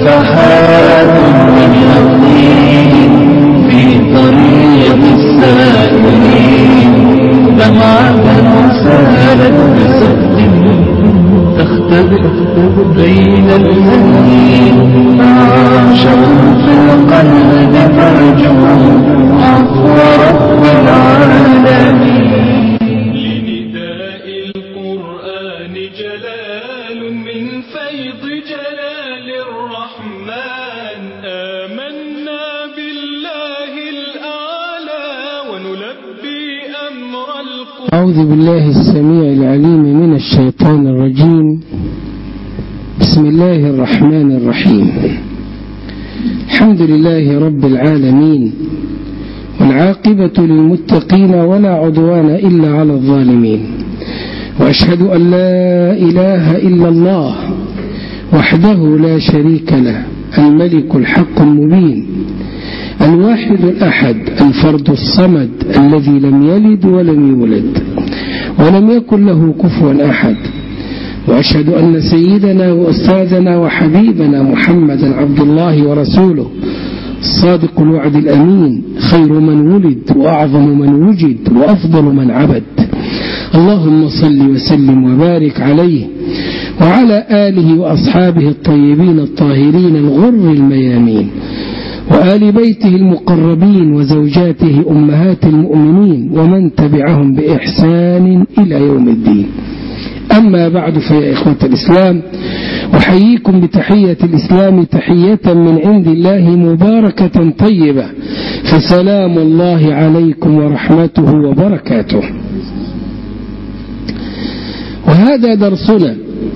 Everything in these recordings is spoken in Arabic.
نفحات من يقين في طريق السائلين، دمعة سالت بصدق تختبئ بين الهنين، شوق في القلب ترجو عفو رب العالمين. لنداء القرآن جلال من فيض جلال الرحمن، آمنا بالله الأعلى ونلبي أمر القرآن. أعوذ بالله السميع العليم من الشيطان الرجيم. بسم الله الرحمن الرحيم. الحمد لله رب العالمين، والعاقبة للمتقين ولا عدوان إلا على الظالمين، وأشهد أن لا إله إلا الله وحده لا شريك له، الملك الحق المبين، الواحد الأحد، الفرد الصمد، الذي لم يلد ولم يولد ولم يكن له كفوا أحد. وأشهد أن سيدنا وأستاذنا وحبيبنا محمدا عبد الله ورسوله، الصادق الوعد الأمين، خير من ولد وأعظم من وجد وأفضل من عبد. اللهم صل وسلم وبارك عليه وعلى آله وأصحابه الطيبين الطاهرين الغر الميامين، وآل بيته المقربين وزوجاته أمهات المؤمنين، ومن تبعهم بإحسان إلى يوم الدين. أما بعد، فيا إخوة الإسلام، أحييكم بتحية الإسلام، تحية من عند الله مباركة طيبة، فسلام الله عليكم ورحمته وبركاته. وهذا درسنا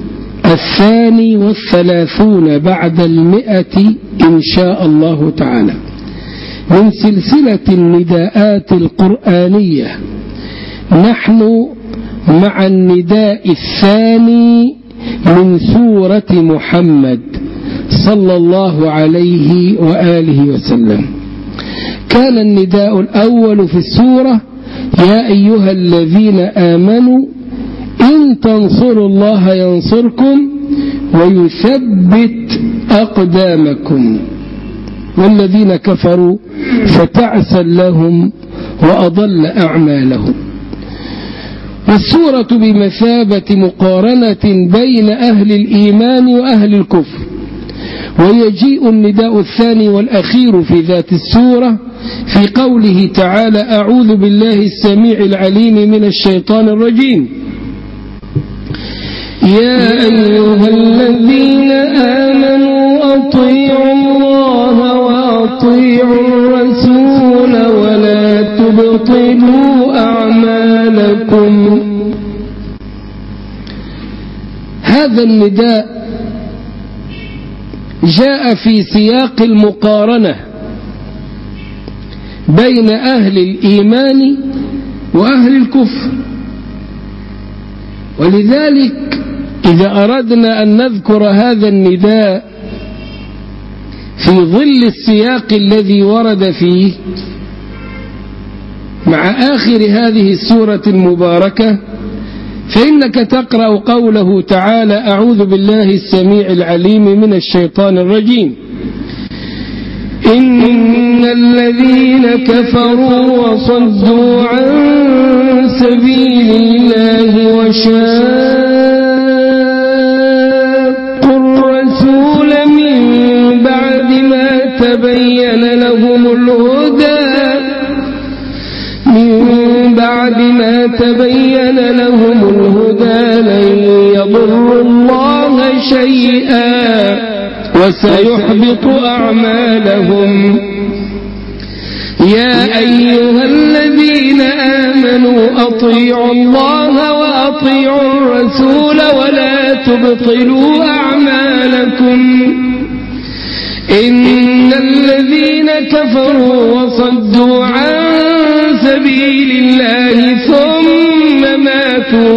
32 بعد 100 إن شاء الله تعالى من سلسلة النداءات القرآنية. نحن مع النداء الثاني من سورة محمد صلى الله عليه وآله وسلم. كان النداء الأول في السورة: يا أيها الذين آمنوا إن تنصروا الله ينصركم ويثبت أقدامكم، والذين كفروا فتعسا لهم وأضل أعمالهم. والسورة بمثابة مقارنة بين أهل الإيمان وأهل الكفر. ويجيء النداء الثاني والأخير في ذات السورة في قوله تعالى: أعوذ بالله السميع العليم من الشيطان الرجيم. يا أيها الذين آمنوا أطيعوا الله وأطيعوا الرسول ولا تبطلوا أعمالكم. هذا النداء جاء في سياق المقارنة بين أهل الإيمان وأهل الكفر، ولذلك إذا أردنا أن نذكر هذا النداء في ظل السياق الذي ورد فيه مع آخر هذه السورة المباركة، فإنك تقرأ قوله تعالى: أعوذ بالله السميع العليم من الشيطان الرجيم. إن الذين كفروا وصدوا عن سبيل الله وشاقوا الرسول من بعد ما تبين لهم الهدى لن يضروا الله شيئا وسيحبط أعمالهم. يا أيها الذين آمنوا أطيعوا الله وأطيعوا الرسول ولا تبطلوا أعمالكم. إن الذين كفروا وصدوا عن سبيل الله ثم ماتوا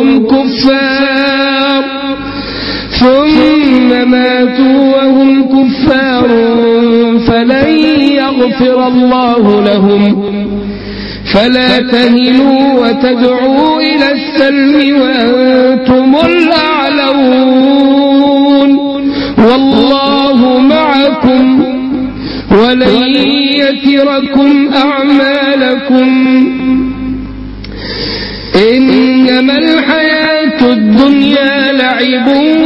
وهم كفار فلن يغفر الله لهم. فلا تهنوا وتدعوا إلى السلم وأنتم الأعلون والله معكم ولن يتركم أعمالكم إنما الحياة الدنيا لعب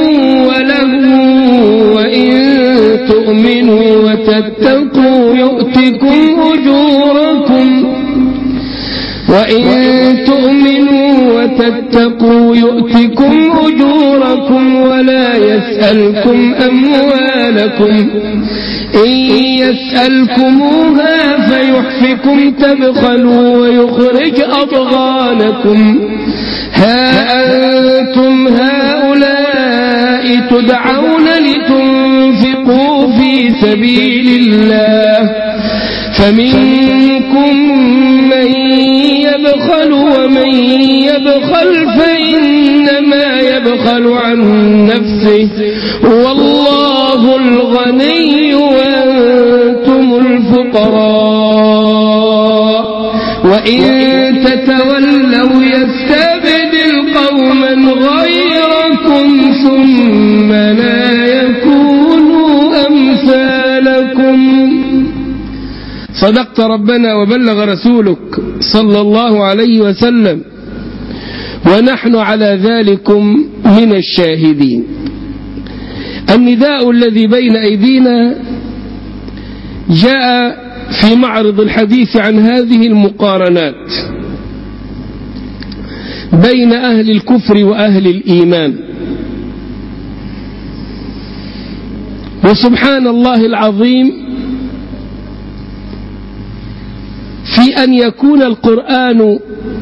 ولهو تؤمنوا وتتقوا يؤتكم أجوركم وإن تؤمنوا وتتقوا يؤتكم أجوركم ولا يسألكم أموالكم إن يسألكموها فيحفكم تبخلوا ويخرج أضغانكم ها أنتم هؤلاء تدعون لتنفقوا في سبيل الله فمنكم من يبخل ومن يبخل فإنما يبخل عن نفسه والله الغني وأنتم الفقراء وإن تتولوا يستبدل قوما غيركم ثم لا يكونوا أمثالكم. صدقت ربنا وبلغ رسولك صلى الله عليه وسلم ونحن على ذلكم من الشاهدين. النداء الذي بين أيدينا جاء في معرض الحديث عن هذه المقارنات بين أهل الكفر وأهل الإيمان. وسبحان الله العظيم في أن يكون القرآن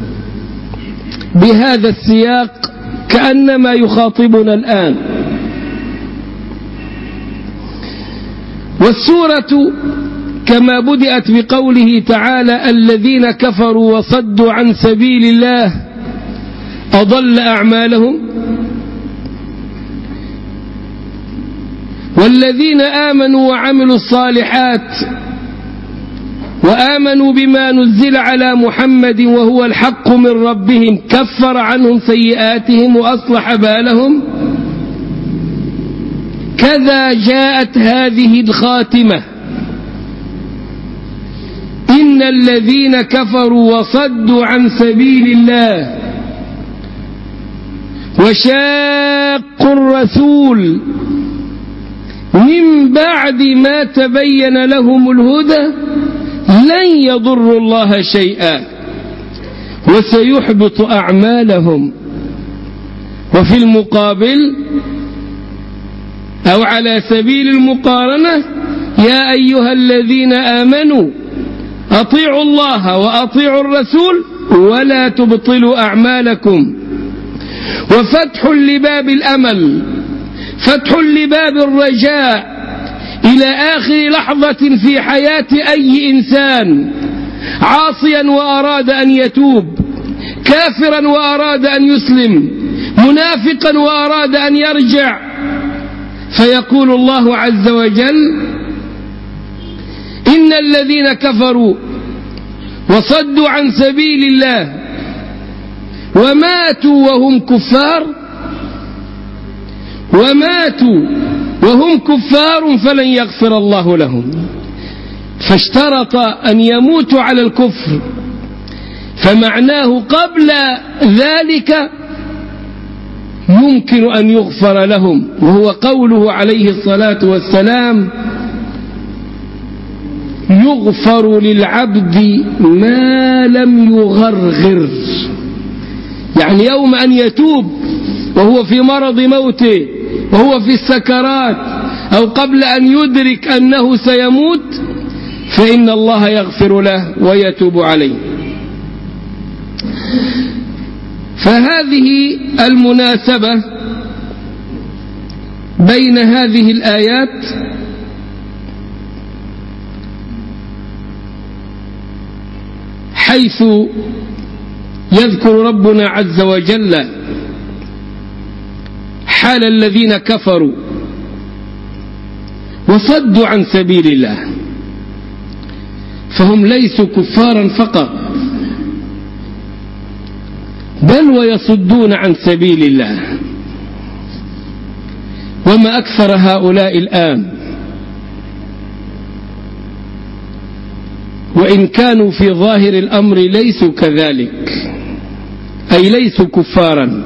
بهذا السياق كأنما يخاطبنا الآن. والسورة كما بدأت بقوله تعالى الذين كفروا وصدوا عن سبيل الله أضل أعمالهم والذين آمنوا وعملوا الصالحات وآمنوا بما نزل على محمد وهو الحق من ربهم كفر عنهم سيئاتهم وأصلح بالهم. كذا جاءت هذه الخاتمة إن الذين كفروا وصدوا عن سبيل الله وشاقوا الرسول من بعد ما تبين لهم الهدى لن يضروا الله شيئا وسيحبط أعمالهم. وفي المقابل أو على سبيل المقارنة يا أيها الذين آمنوا أطيعوا الله وأطيعوا الرسول ولا تبطلوا أعمالكم. وفتح لباب الأمل فتح لباب الرجاء إلى آخر لحظة في حياة أي إنسان عاصيا وأراد أن يتوب كافرا وأراد أن يسلم منافقا وأراد أن يرجع فيقول الله عز وجل إن الذين كفروا وصدوا عن سبيل الله وماتوا وهم كفار فلن يغفر الله لهم. فاشترط أن يموتوا على الكفر فمعناه قبل ذلك يمكن أن يغفر لهم وهو قوله عليه الصلاة والسلام يغفر للعبد ما لم يغرغر يعني يوم أن يتوب وهو في مرض موته وهو في السكرات أو قبل أن يدرك أنه سيموت فإن الله يغفر له ويتوب عليه. فهذه المناسبة بين هذه الآيات حيث يذكر ربنا عز وجل حال الذين كفروا وصدوا عن سبيل الله فهم ليسوا كفارا فقط بل ويصدون عن سبيل الله. وما أكثر هؤلاء الآن وإن كانوا في ظاهر الأمر ليسوا كذلك، أي ليسوا كفارا،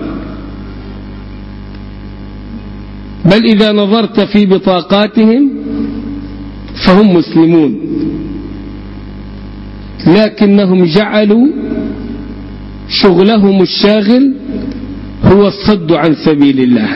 بل إذا نظرت في بطاقاتهم فهم مسلمون، لكنهم جعلوا شغلهم الشاغل هو الصد عن سبيل الله.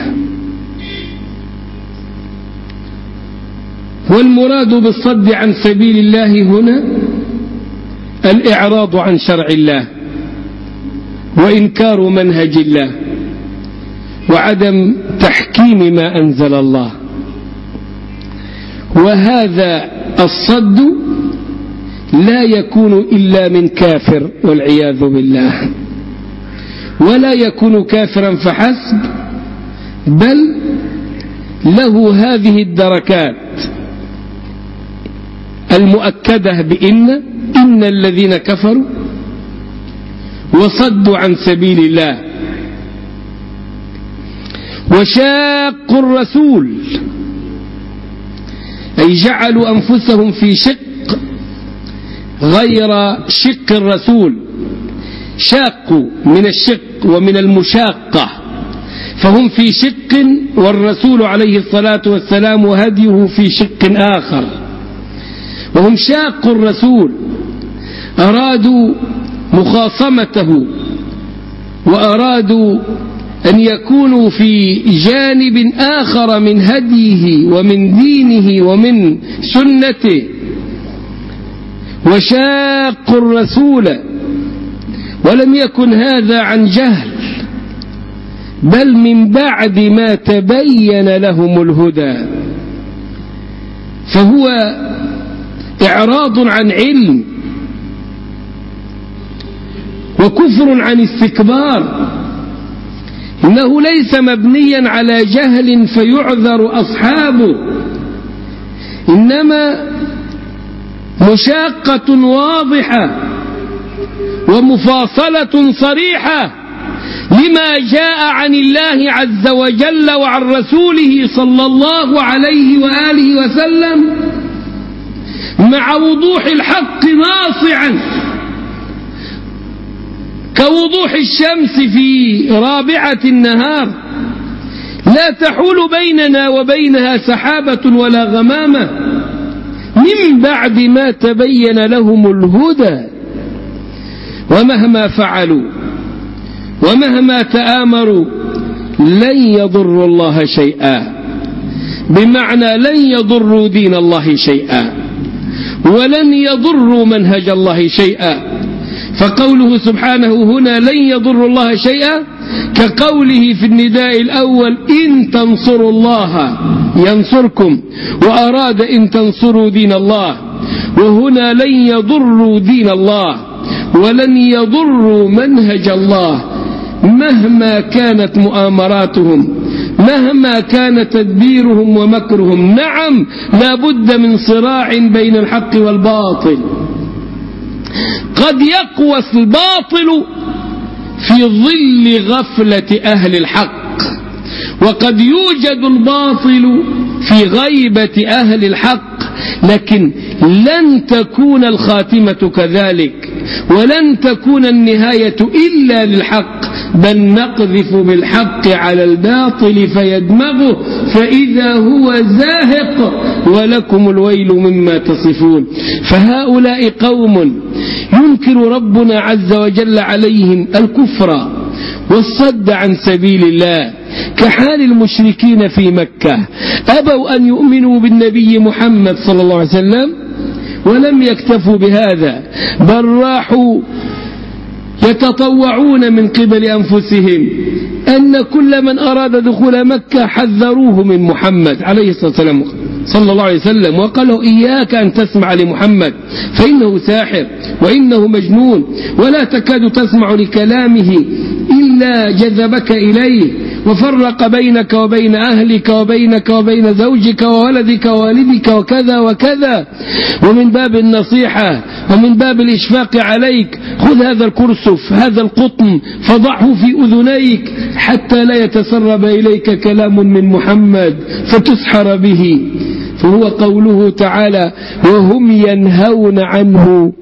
والمراد بالصد عن سبيل الله هنا الإعراض عن شرع الله وإنكار منهج الله وعدم تحكيم ما أنزل الله. وهذا الصد لا يكون إلا من كافر والعياذ بالله، ولا يكون كافرا فحسب، بل له هذه الدركات المؤكدة إن الذين كفروا وصدوا عن سبيل الله وشاقوا الرسول، أي جعلوا أنفسهم في شق غير شق الرسول، شاقوا من الشق ومن المشاقة، فهم في شق والرسول عليه الصلاة والسلام وهديه في شق آخر، وهم شاقوا الرسول، أرادوا مخاصمته وأرادوا أن يكونوا في جانب آخر من هديه ومن دينه ومن سنته، وشاقوا الرسول، ولم يكن هذا عن جهل، بل من بعد ما تبين لهم الهدى، فهو إعراض عن علم وكفر عن استكبار، إنه ليس مبنيا على جهل فيعذر أصحابه، إنما مشاقة واضحة ومفاصلة صريحة لما جاء عن الله عز وجل وعن رسوله صلى الله عليه وآله وسلم، مع وضوح الحق ناصعا كوضوح الشمس في رابعة النهار، لا تحول بيننا وبينها سحابة ولا غمامة، من بعد ما تبين لهم الهدى. ومهما فعلوا ومهما تآمروا لن يضروا الله شيئا، بمعنى لن يضروا دين الله شيئا ولن يضروا منهج الله شيئا. فقوله سبحانه هنا لن يضروا الله شيئا كقوله في النداء الأول إن تنصروا الله ينصركم، وأراد إن تنصروا دين الله، وهنا لن يضروا دين الله ولن يضروا منهج الله مهما كانت مؤامراتهم، مهما كان تدبيرهم ومكرهم. نعم، لا بد من صراع بين الحق والباطل، قد يقوى الباطل في ظل غفلة أهل الحق، وقد يوجد الباطل في غيبة أهل الحق، لكن لن تكون الخاتمة كذلك، ولن تكون النهاية إلا للحق، بل نقذف بالحق على الباطل فيدمغه فإذا هو زاهق ولكم الويل مما تصفون. فهؤلاء قوم ينكر ربنا عز وجل عليهم الكفر والصد عن سبيل الله، كحال المشركين في مكة، أبوا أن يؤمنوا بالنبي محمد صلى الله عليه وسلم، ولم يكتفوا بهذا، بل راحوا يتطوعون من قبل أنفسهم أن كل من أراد دخول مكة حذروه من محمد عليه الصلاة والسلام صلى الله عليه وسلم، وقالوا إياك أن تسمع لمحمد فإنه ساحر وإنه مجنون، ولا تكاد تسمع لكلامه إلا جذبك إليه وفرق بينك وبين أهلك وبينك وبين زوجك وولدك ووالدك وكذا وكذا. ومن باب النصيحة ومن باب الإشفاق عليك خذ هذا الكرسف، هذا القطن، فضعه في أذنيك حتى لا يتسرب إليك كلام من محمد فتسحر به. فهو قوله تعالى وهم ينهون عنه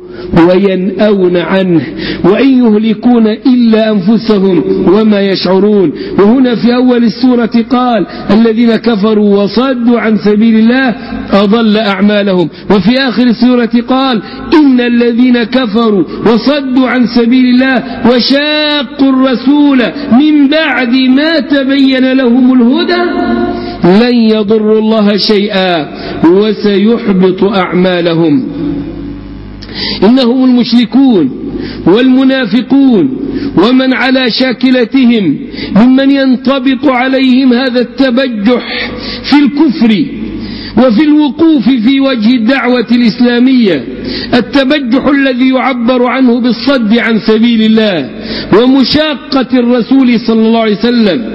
وينأون عنه وإن يهلكون إلا أنفسهم وما يشعرون. وهنا في أول السورة قال الذين كفروا وصدوا عن سبيل الله أضل أعمالهم، وفي آخر السورة قال إن الذين كفروا وصدوا عن سبيل الله وشاقوا الرسول من بعد ما تبين لهم الهدى لن يضروا الله شيئا وسيحبط أعمالهم. إنهم المشركون والمنافقون ومن على شاكلتهم ممن ينطبق عليهم هذا التبجح في الكفر وفي الوقوف في وجه الدعوة الإسلامية، التبجح الذي يعبر عنه بالصد عن سبيل الله ومشاقة الرسول صلى الله عليه وسلم.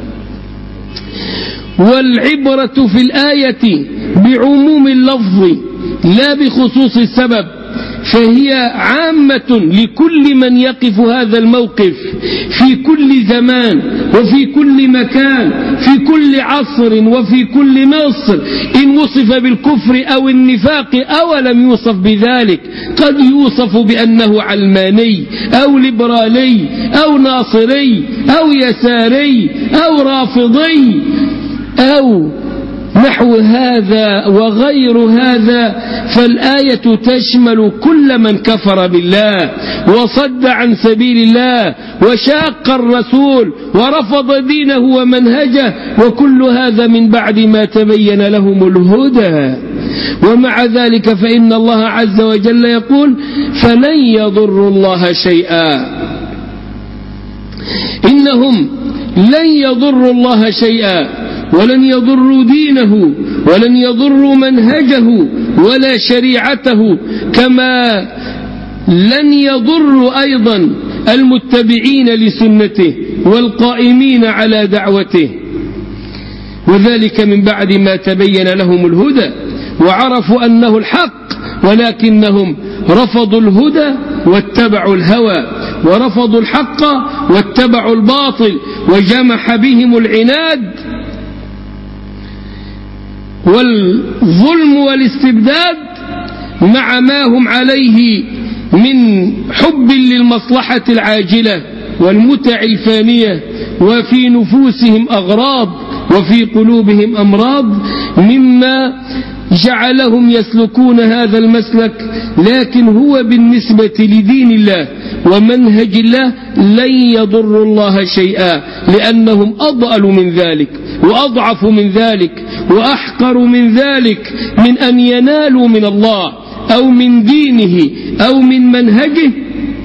والعبرة في الآية بعموم اللفظ لا بخصوص السبب، فهي عامة لكل من يقف هذا الموقف في كل زمان وفي كل مكان في كل عصر وفي كل مصر، إن وصف بالكفر أو النفاق أو لم يوصف بذلك. قد يوصف بأنه علماني أو ليبرالي أو ناصري أو يساري أو رافضي أو نحو هذا وغير هذا، فالآية تشمل كل من كفر بالله وصد عن سبيل الله وشاق الرسول ورفض دينه ومنهجه، وكل هذا من بعد ما تبين لهم الهدى. ومع ذلك فإن الله عز وجل يقول فلن يضروا الله شيئا، إنهم لن يضروا الله شيئا ولن يضروا دينه ولن يضروا منهجه ولا شريعته، كما لن يضروا أيضا المتبعين لسنته والقائمين على دعوته، وذلك من بعد ما تبين لهم الهدى وعرفوا أنه الحق، ولكنهم رفضوا الهدى واتبعوا الهوى، ورفضوا الحق واتبعوا الباطل، وجمح بهم العناد والظلم والاستبداد مع ما هم عليه من حب للمصلحة العاجلة والمتع الفانية، وفي نفوسهم أغراض وفي قلوبهم أمراض مما جعلهم يسلكون هذا المسلك. لكن هو بالنسبة لدين الله ومنهج الله لن يضر الله شيئا، لأنهم أضأل من ذلك وأضعف من ذلك وأحقر من ذلك من أن ينالوا من الله أو من دينه أو من منهجه.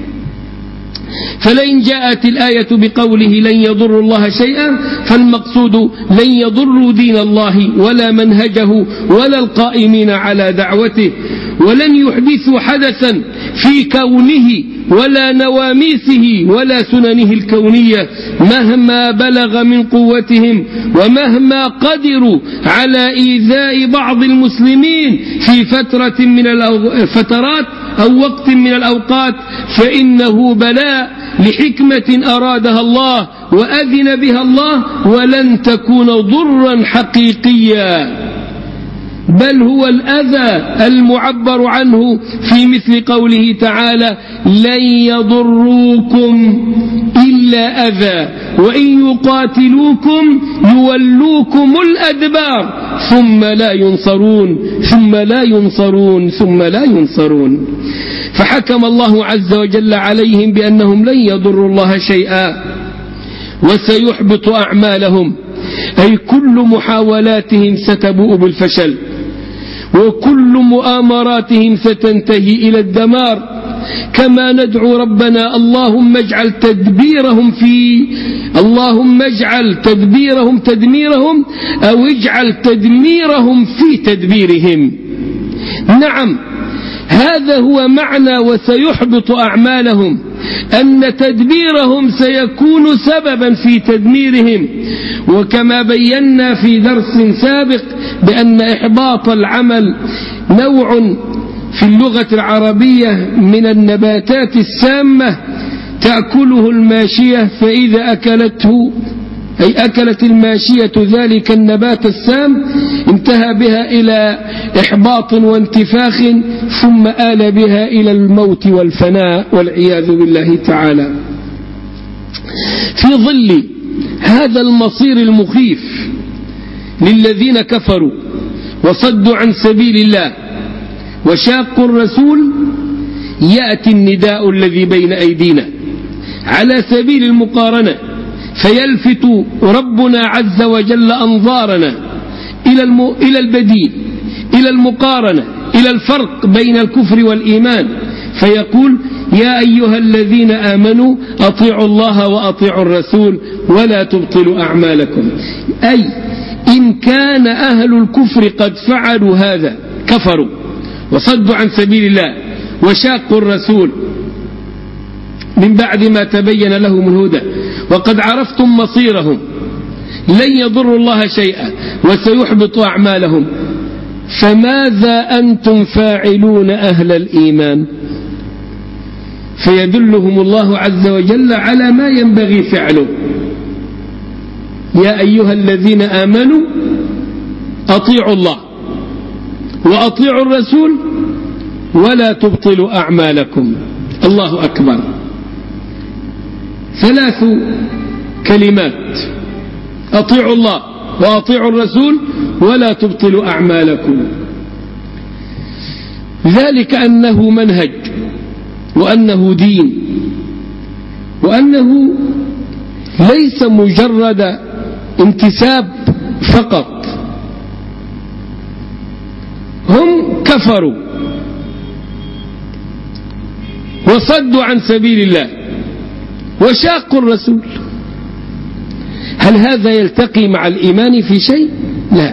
فلئن جاءت الآية بقوله لن يضروا الله شيئا فالمقصود لن يضروا دين الله ولا منهجه ولا القائمين على دعوته، ولن يحدثوا حدثا في كونه ولا نواميسه ولا سننه الكونية مهما بلغ من قوتهم ومهما قدروا على إيذاء بعض المسلمين في فترة من الفترات أو وقت من الأوقات، فإنه بلاء لحكمة أرادها الله وأذن بها الله، ولن تكون ضرا حقيقيا، بل هو الأذى المعبر عنه في مثل قوله تعالى لن يضروكم إلا أذى وإن يقاتلوكم يولوكم الأدبار ثم لا ينصرون ثم لا ينصرون ثم لا ينصرون. فحكم الله عز وجل عليهم بأنهم لن يضروا الله شيئا وسيحبط أعمالهم، أي كل محاولاتهم ستبوء بالفشل وكل مؤامراتهم ستنتهي إلى الدمار. كما ندعو ربنا اللهم اجعل تدبيرهم تدميرهم أو اجعل تدميرهم في تدبيرهم. نعم، هذا هو معنى وسيحبط أعمالهم، أن تدبيرهم سيكون سببا في تدميرهم. وكما بينا في درس سابق بأن إحباط العمل نوع في اللغة العربية من النباتات السامة تأكله الماشية، فإذا أكلته أي أكلت الماشية ذلك النبات السام، انتهى بها إلى إحباط وانتفاخ، ثم آل بها إلى الموت والفناء والعياذ بالله تعالى. في ظل هذا المصير المخيف للذين كفروا وصدوا عن سبيل الله وشاقوا الرسول، يأتي النداء الذي بين أيدينا على سبيل المقارنة، فيلفت ربنا عز وجل أنظارنا إلى البديل، إلى المقارنة، إلى الفرق بين الكفر والإيمان، فيقول: يا أيها الذين آمنوا أطيعوا الله وأطيعوا الرسول ولا تبطلوا أعمالكم. أي إن كان أهل الكفر قد فعلوا هذا، كفروا وصدوا عن سبيل الله وشاقوا الرسول من بعد ما تبين لهم الهدى، وقد عرفتم مصيرهم، لن يضروا الله شيئا وسيحبط أعمالهم، فماذا أنتم فاعلون أهل الإيمان؟ فيدلهم الله عز وجل على ما ينبغي فعله. يا أيها الذين آمنوا أطيعوا الله وأطيعوا الرسول ولا تبطلوا أعمالكم. الله أكبر. 3 كلمات: أطيعوا الله وأطيعوا الرسول ولا تبطلوا أعمالكم. ذلك أنه منهج، وأنه دين، وأنه ليس مجرد انتساب فقط. هم كفروا وصدوا عن سبيل الله وشاقوا الرسول، هل هذا يلتقي مع الإيمان في شيء؟ لا.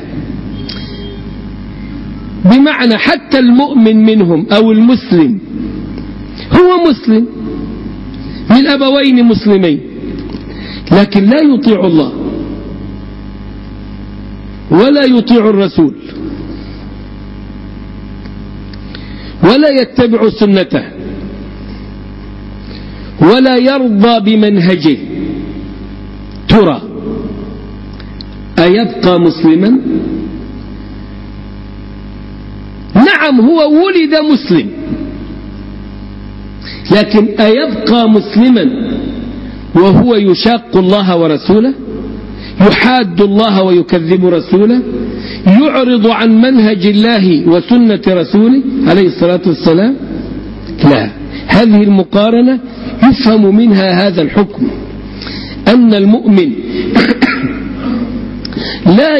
بمعنى حتى المؤمن منهم أو المسلم هو مسلم من أبوين مسلمين، لكن لا يطيع الله ولا يطيع الرسول ولا يتبع سنته ولا يرضى بمنهجه. ترى أيبقى مسلما؟ نعم، هو ولد مسلم، لكن أيبقى مسلما وهو يشاق الله ورسوله، يحاد الله ويكذب رسوله، يعرض عن منهج الله وسنة رسوله عليه الصلاة والسلام؟ لا. هذه المقارنة يفهم منها هذا الحكم، أن المؤمن لا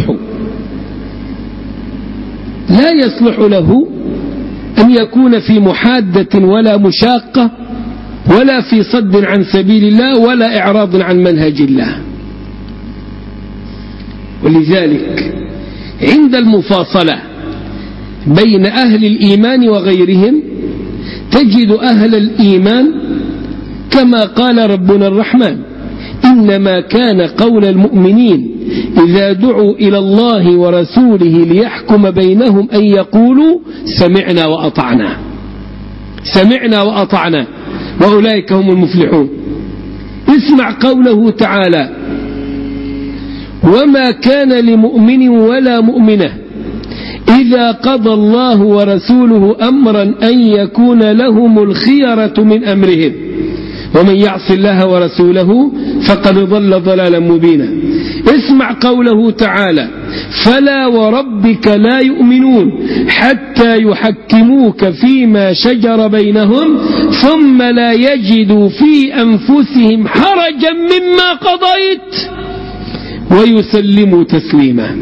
يصلح له أن يكون في محادة ولا مشاقة ولا في صد عن سبيل الله ولا إعراض عن منهج الله. ولذلك عند المفاصلة بين أهل الإيمان وغيرهم تجد أهل الإيمان كما قال ربنا الرحمن: إنما كان قول المؤمنين إذا دعوا إلى الله ورسوله ليحكم بينهم أن يقولوا سمعنا وأطعنا، سمعنا وأطعنا، وأولئك هم المفلحون. اسمع قوله تعالى: وما كان لمؤمن ولا مؤمنة إذا قضى الله ورسوله أمرا أن يكون لهم الخيرة من أمرهم ومن يعص الله ورسوله فقد ضل ضلالا مبينا. اسمع قوله تعالى: فلا وربك لا يؤمنون حتى يحكموك فيما شجر بينهم ثم لا يجدوا في أنفسهم حرجا مما قضيت ويسلموا تسليما.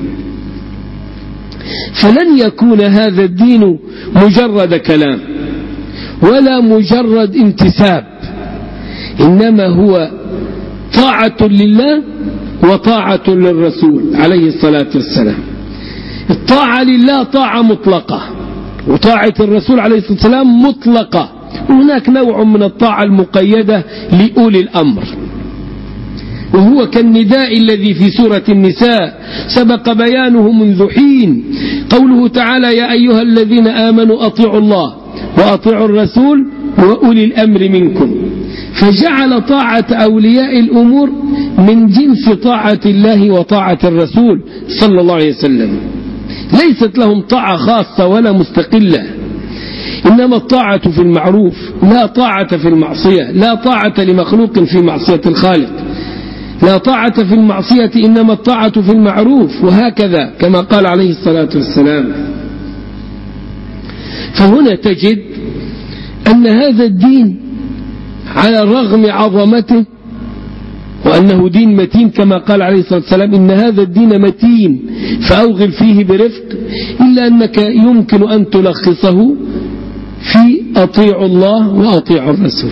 فلن يكون هذا الدين مجرد كلام ولا مجرد انتساب، إنما هو طاعة لله وطاعة للرسول عليه الصلاة والسلام. الطاعة لله طاعة مطلقة، وطاعة الرسول عليه الصلاة والسلام مطلقة، وهناك نوع من الطاعة المقيدة لأولي الأمر، وهو كالنداء الذي في سورة النساء سبق بيانه منذ حين، قوله تعالى: يا أيها الذين آمنوا أطيعوا الله وأطيعوا الرسول وأولي الأمر منكم. فجعل طاعة أولياء الأمور من جنس طاعة الله وطاعة الرسول صلى الله عليه وسلم، ليست لهم طاعة خاصة ولا مستقلة، إنما الطاعة في المعروف، لا طاعة في المعصية، لا طاعة لمخلوق في معصية الخالق، لا طاعة في المعصية إنما الطاعة في المعروف، وهكذا كما قال عليه الصلاة والسلام. فهنا تجد أن هذا الدين على الرغم عظمته وأنه دين متين كما قال عليه الصلاة والسلام إن هذا الدين متين فأوغل فيه برفق، إلا أنك يمكن أن تلخصه في أطيعوا الله وأطيعوا الرسول،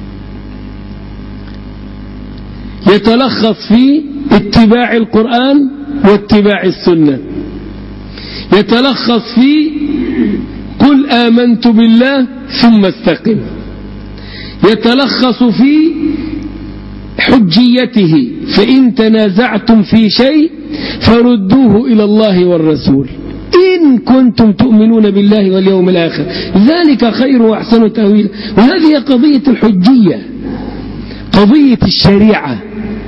يتلخص في اتباع القرآن واتباع السنة، يتلخص في قل آمنت بالله ثم استقم، يتلخص في حجيته فإن تنازعتم في شيء فردوه إلى الله والرسول إن كنتم تؤمنون بالله واليوم الآخر ذلك خير وأحسن تأويلا. وهذه قضية الحجية، قضية الشريعة.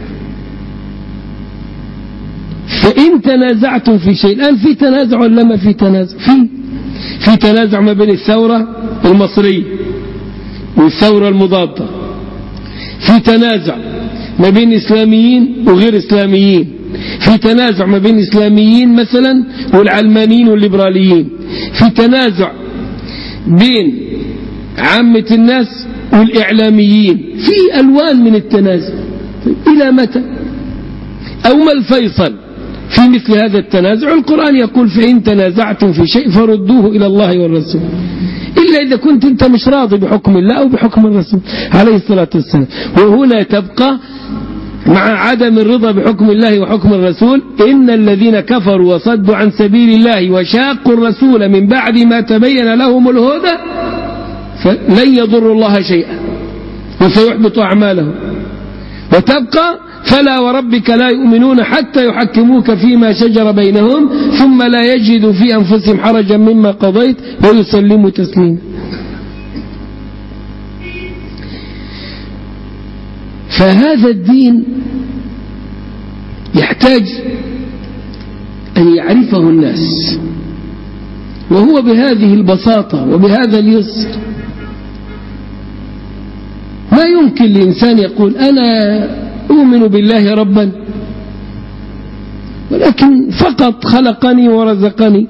فإن تنازعتم في شيء، الآن في تنازع ولا ما في تنازع؟ في تنازع ما بين الثورة المصرية والثورة المضادة، في تنازع ما بين إسلاميين وغير إسلاميين، في تنازع ما بين إسلاميين مثلا والعلمانيين والليبراليين، في تنازع بين عامة الناس والإعلاميين، في ألوان من التنازع. إلى متى؟ أو ما الفيصل في مثل هذا التنازع؟ القرآن يقول فإن تنازعتم في شيء فردوه إلى الله والرسول، إلا إذا كنت أنت مش راضي بحكم الله أو بحكم الرسول عليه الصلاة والسلام. وهنا تبقى مع عدم الرضا بحكم الله وحكم الرسول إن الذين كفروا وصدوا عن سبيل الله وشاقوا الرسول من بعد ما تبين لهم الهدى فلن يضروا الله شيئا وسيحبط أعمالهم. وتبقى فلا وربك لا يؤمنون حتى يحكموك فيما شجر بينهم ثم لا يجدوا في أنفسهم حرجا مما قضيت ويسلموا تسليما. فهذا الدين يحتاج أن يعرفه الناس، وهو بهذه البساطة وبهذا اليسر. ما يمكن لإنسان يقول أنا أؤمن بالله ربا ولكن فقط خلقني ورزقني،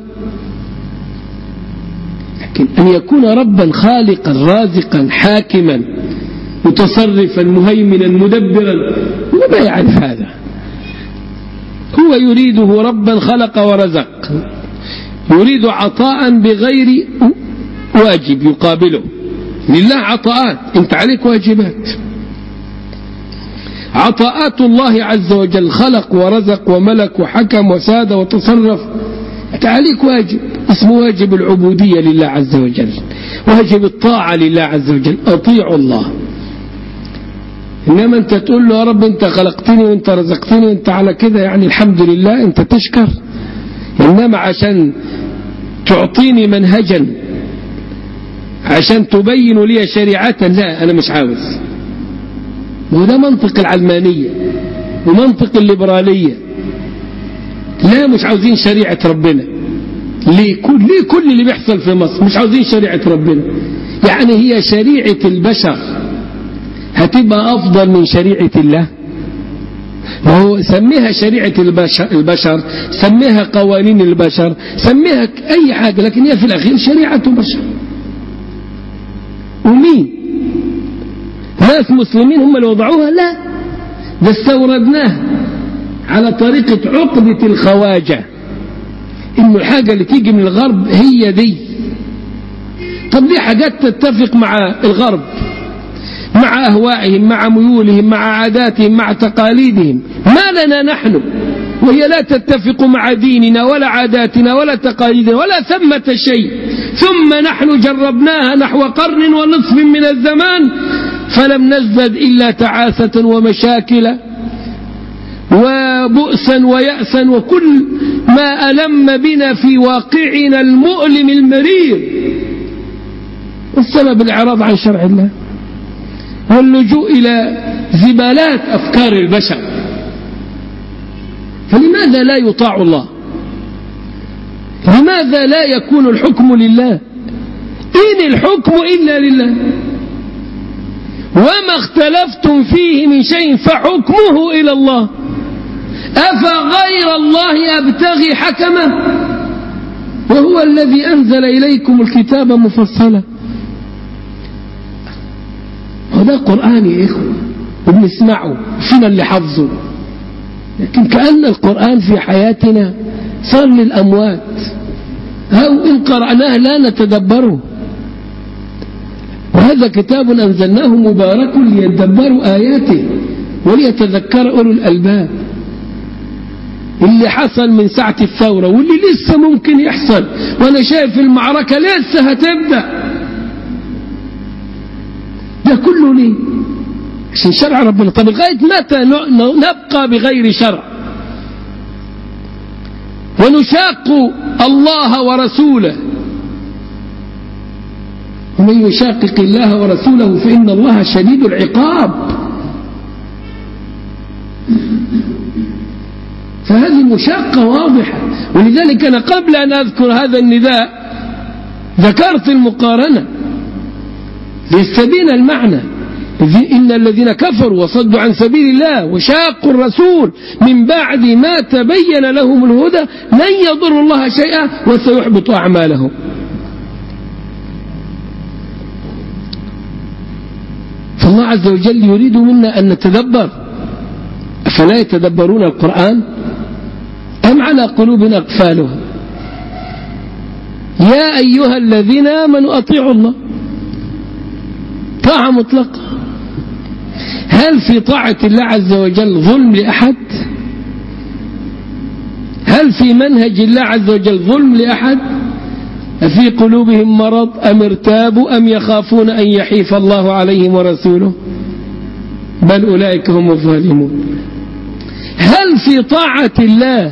لكن أن يكون ربا خالقا رازقا حاكما متصرفا مهيمنا مدبرا هو ما يعرف هذا. هو يريده ربا خلق ورزق، يريد عطاء بغير واجب يقابله. لله عطاءات، انت عليك واجبات. عطاءات الله عز وجل خلق ورزق وملك وحكم وساد وتصرف، انت عليك واجب اسمه واجب العبودية لله عز وجل، واجب الطاعة لله عز وجل، أطيعوا الله. إنما أنت تقول له يا رب أنت خلقتني وأنت رزقتني وأنت على كده يعني الحمد لله أنت تشكر، إنما عشان تعطيني منهجا عشان تبين لي شريعة لا أنا مش عاوز. وده منطق العلمانية ومنطق الليبرالية، لا مش عاوزين شريعة ربنا. ليه كل اللي بيحصل في مصر مش عاوزين شريعة ربنا؟ يعني هي شريعة البشر هتبقى أفضل من شريعة الله؟ وهو سميها شريعة البشر، سميها قوانين البشر، سميها أي حاجة، لكن هي في الأخير شريعة بشر. ومين؟ ناس مسلمين هم اللي وضعوها؟ لا، ده استوردناها على طريقة عقدة الخواجة، إنه الحاجة اللي تيجي من الغرب هي دي. طب دي حاجات تتفق مع الغرب، مع أهوائهم، مع ميولهم، مع عاداتهم، مع تقاليدهم، ما لنا نحن؟ وهي لا تتفق مع ديننا ولا عاداتنا ولا تقاليدنا ولا ثمة شيء. ثم نحن جربناها نحو قرن ونصف من الزمان فلم نزدد إلا تعاسة ومشاكل وبؤسا ويأسا وكل ما ألم بنا في واقعنا المؤلم المرير. والسبب الإعراض عن شرع الله واللجوء إلى زبالات أفكار البشر فلماذا لا يطاع الله؟ لماذا لا يكون الحكم لله؟ إن الحكم إلا لله، وما اختلفتم فيه من شيء فحكمه إلى الله. أفغير الله أبتغي حكما وهو الذي أنزل إليكم الكتاب مفصلا؟ وده قرآن يا إخوة وبنسمعه فينا اللي حفظه، لكن كأن القرآن في حياتنا صار للأموات، أو إن قرأناه لا نتدبره. وهذا كتاب أنزلناه مبارك ليتدبروا آياته وليتذكر أولو الألباب. اللي حصل من ساعة الثورة واللي لسه ممكن يحصل، وأنا شايف المعركة لسه هتبدأ، ده كله ليه؟ عشان شرع ربنا. طب لغاية متى نبقى بغير شرع ونشاق الله ورسوله؟ ومن يشاقق الله ورسوله فإن الله شديد العقاب. فهذه مشاقة واضحة. ولذلك أنا قبل أن أذكر هذا النداء ذكرت المقارنة ليستبين المعنى. إن الذين كفروا وصدوا عن سبيل الله وشاقوا الرسول من بعد ما تبين لهم الهدى لن يضروا الله شيئا وسيحبط أعمالهم. فالله عز وجل يريد منا أن نتدبر. أفلا يتدبرون القرآن أم على قلوب أقفالها؟ يا أيها الذين آمنوا أطيعوا الله طاعة مطلقة. هل في طاعة الله عز وجل ظلم لأحد؟ هل في منهج الله عز وجل ظلم لأحد؟ أفي قلوبهم مرض أم ارتابوا أم يخافون أن يحيف الله عليهم ورسوله بل أولئك هم الظالمون. هل في طاعة الله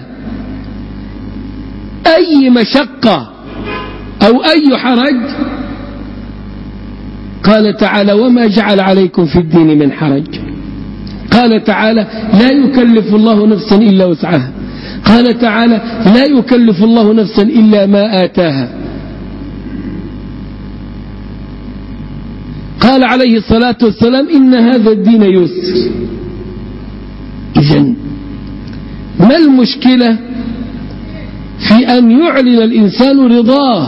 أي مشقة أو أي حرج؟ قال تعالى وما جعل عليكم في الدين من حرج. قال تعالى لا يكلف الله نفسا إلا وسعها. قال تعالى لا يكلف الله نفسا إلا ما آتاها. قال عليه الصلاة والسلام إن هذا الدين يسر. إذن ما المشكلة في أن يعلن الإنسان رضاه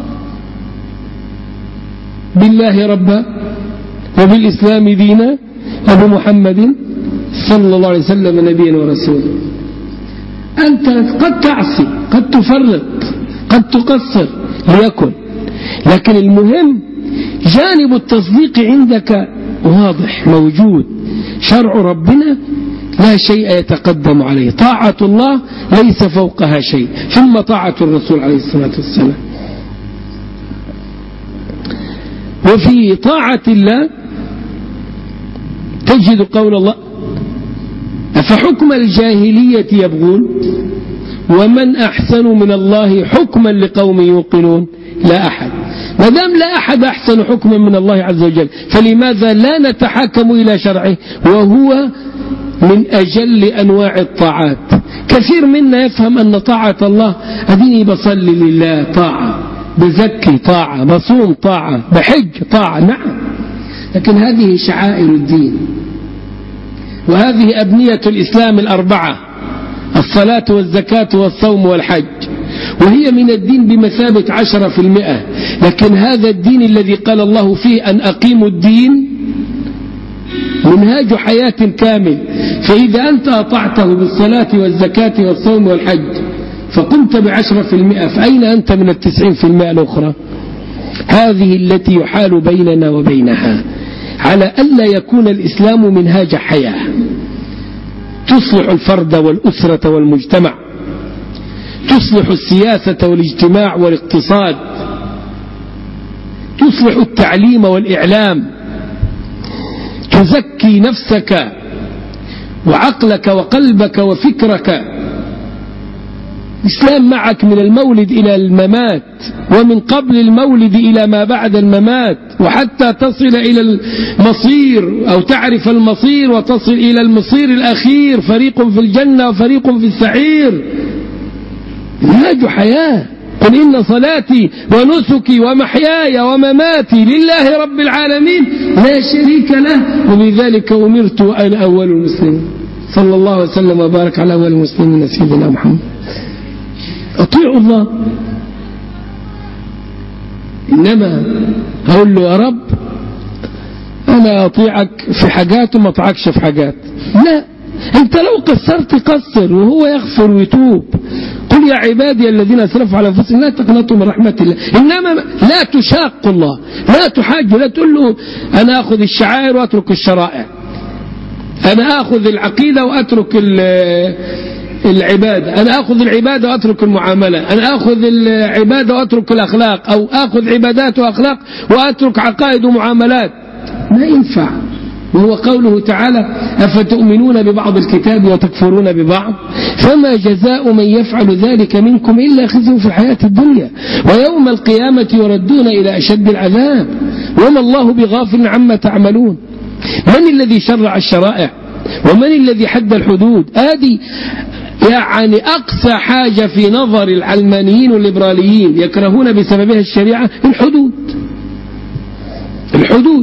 بالله ربا وبالإسلام دينا وبمحمد صلى الله عليه وسلم نبيا ورسولا؟ أنت قد تعصي، قد تفرط، قد تقصر ليكن، لكن المهم جانب التصديق عندك واضح موجود. شرع ربنا لا شيء يتقدم عليه، طاعة الله ليس فوقها شيء، ثم طاعة الرسول عليه الصلاة والسلام. وفي طاعة الله تجد قول الله أفحكم الجاهلية يبغون ومن أحسن من الله حكما لقوم يوقنون؟ لا أحد. ما دام لا أحد أحسن حكما من الله عز وجل فلماذا لا نتحاكم إلى شرعه وهو من أجل أنواع الطاعات؟ كثير منا يفهم أن طاعة الله أديني بصلي لله طاعة، بزكي طاعة، بصوم طاعة، بحج طاعة، نعم، لكن هذه شعائر الدين وهذه أبنية الإسلام الأربعة: الصلاة والزكاة والصوم والحج، وهي من الدين بمثابة 10%. لكن هذا الدين الذي قال الله فيه أن أقيموا الدين منهاج حياة كامل. فإذا أنت أطعته بالصلاة والزكاة والصوم والحج فقمت ب10%، فأين أنت من 90% الأخرى؟ هذه التي يحال بيننا وبينها على ألا يكون الإسلام منهاج حياة تصلح الفرد والأسرة والمجتمع، تصلح السياسة والاجتماع والاقتصاد، تصلح التعليم والإعلام، تزكي نفسك وعقلك وقلبك وفكرك، الإسلام معك من المولد إلى الممات، ومن قبل المولد إلى ما بعد الممات، وحتى تصل إلى المصير أو تعرف المصير وتصل إلى المصير الأخير، فريق في الجنة وفريق في السعير. منهج حياة. قل إن صلاتي ونسكي ومحياي ومماتي لله رب العالمين لا شريك له وبذلك أمرت وأنا أول المسلمين. صلى الله وسلم وبارك على أول المسلمين سيدنا محمد. أطيعوا الله. إنما هقول له يا رب أنا أطيعك في حاجات وما أطيعكش في حاجات. لا، أنت لو قصرت قصر وهو يغفر ويتوب. قل يا عبادي الذين أسرفوا على أنفسهم لا تقنطوا من رحمة الله. إنما لا تشاق الله، لا تحاج، لا تقول له أنا أخذ الشعائر وأترك الشرائع، أنا أخذ العقيدة وأترك العبادة، أنا أخذ العبادة وأترك المعاملة، أنا أخذ العبادة وأترك الأخلاق، أو أخذ عبادات وأخلاق وأترك عقائد ومعاملات. ما ينفع. وهو قوله تعالى أفتؤمنون ببعض الكتاب وتكفرون ببعض فما جزاء من يفعل ذلك منكم إلا خزي في الحياة الدنيا ويوم القيامة يردون إلى أشد العذاب وما الله بغافل عما تعملون. من الذي شرع الشرائع ومن الذي حد الحدود؟ آدي يعني أقصى حاجة في نظر العلمانيين والليبراليين يكرهون بسببها الشريعة الحدود.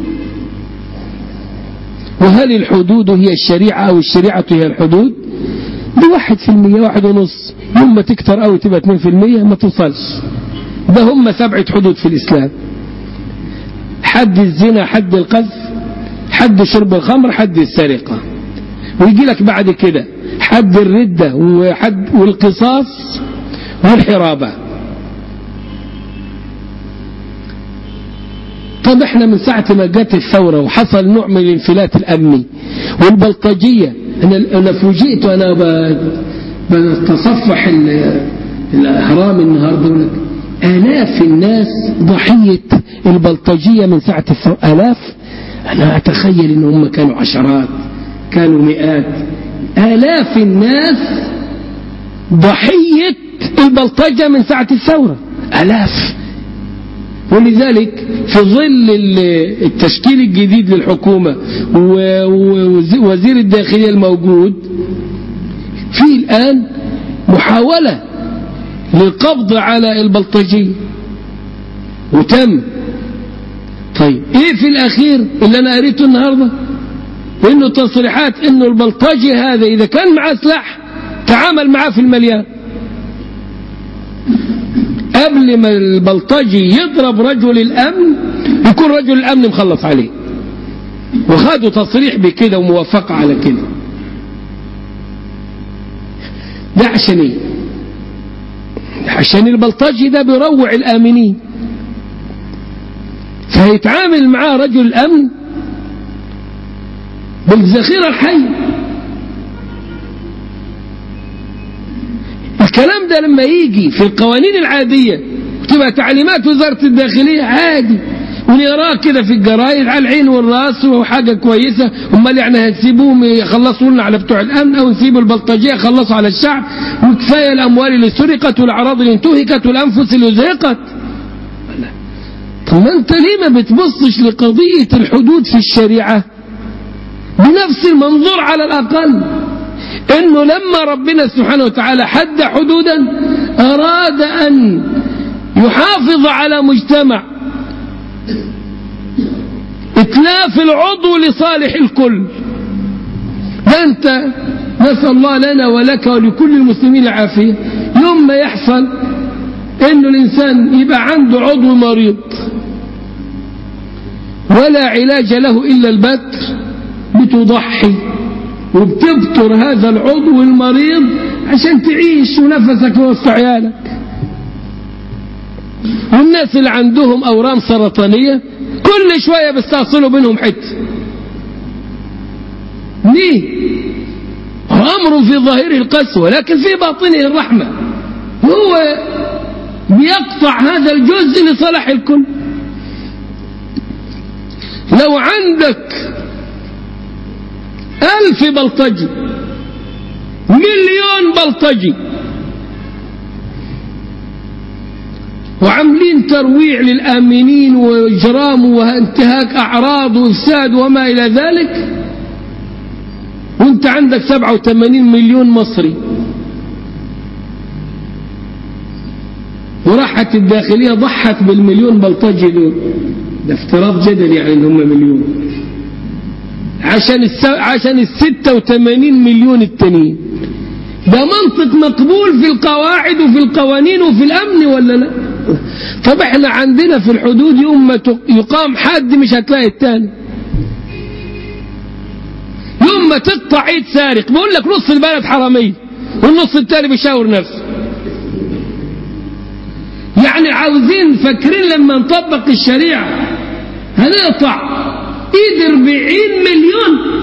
وهل الحدود هي الشريعة أو الشريعة هي الحدود؟ ب1%، 1.5%. يوم ما تكتر أو تبقى 2% ما توصلش. ده هم 7 حدود في الإسلام: حد الزنا، حد القذف، حد شرب الخمر، حد السرقة. ويجي لك بعد كده حد الردة والقصاص والحرابة. طب احنا من ساعة ما جت الثورة وحصل نوع من الانفلات الأمني والبلطجية، أنا فوجئت وأنا بتصفح الأهرام النهاردة آلاف الناس ضحية البلطجية من ساعة الثورة. آلاف. أنا أتخيل إنهم كانوا عشرات، كانوا مئات. آلاف الناس ضحية البلطجة من ساعة الثورة، آلاف. ولذلك في ظل التشكيل الجديد للحكومة ووزير الداخلية الموجود، في الآن محاولة للقبض على البلطجية وتم. طيب ايه في الأخير اللي أنا قريته النهاردة؟ إنه تصريحات إنه البلطجي هذا إذا كان معاه سلاح تعامل معاه في المليان. قبل ما البلطجي يضرب رجل الأمن يكون رجل الأمن مخلص عليه، وخدوا تصريح بكده وموافقة على كده. ده عشان ايه؟ عشان البلطجي ده بيروع الآمنين، فهيتعامل معاه رجل الأمن بالذخيرة الحية. الكلام ده لما يجي في القوانين العادية وتبقى تعليمات وزارة الداخلية عادي ونقراه كده في الجرايد على العين والراس وحاجة كويسة. امال يعني هتسيبوهم يخلصوا لنا على بتوع الأمن أو نسيبوا البلطجية يخلصوا على الشعب؟ وكفاية الأموال اللي سرقت والأعراض اللي انتهكت والأنفس اللي زهقت. طب انت ليه ما بتبصش لقضية الحدود في الشريعة بنفس المنظور؟ على الأقل إنه لما ربنا سبحانه وتعالى حد حدودا أراد أن يحافظ على مجتمع، إتلاف العضو لصالح الكل. أنت نسأل الله لنا ولك ولكل المسلمين العافية. يوم ما يحصل إنه الإنسان يبقى عنده عضو مريض ولا علاج له إلا البتر، بتضحي وبتبتر هذا العضو المريض عشان تعيش ونفسك وسط عيالك. والناس اللي عندهم أورام سرطانية كل شوية بيستأصلوا بينهم حتة. ليه؟ أمر في ظاهره القسوة لكن في باطنه الرحمة. هو بيقطع هذا الجزء لصالح الكل. لو عندك 1000 بلطجي، 1,000,000 بلطجي، وعاملين ترويع للآمنين وإجرام وانتهاك أعراض وإفساد وما إلى ذلك، وانت عندك 87 مليون مصري. وراحت الداخلية ضحت بالمليون بلطجي دول، ده افتراض جدل يعني ان هم مليون، عشان 86 مليون التانيين. ده منطق مقبول في القواعد وفي القوانين وفي الأمن ولا لا؟ طب احنا عندنا في الحدود يوم ما يقام حد مش هتلاقي التاني. يوم ما تقطع عيد سارق بقول لك نص البلد حرامية والنص التاني بيشاور نفسه. يعني عاوزين فاكرين لما نطبق الشريعة هنقطع ايد 40 مليون؟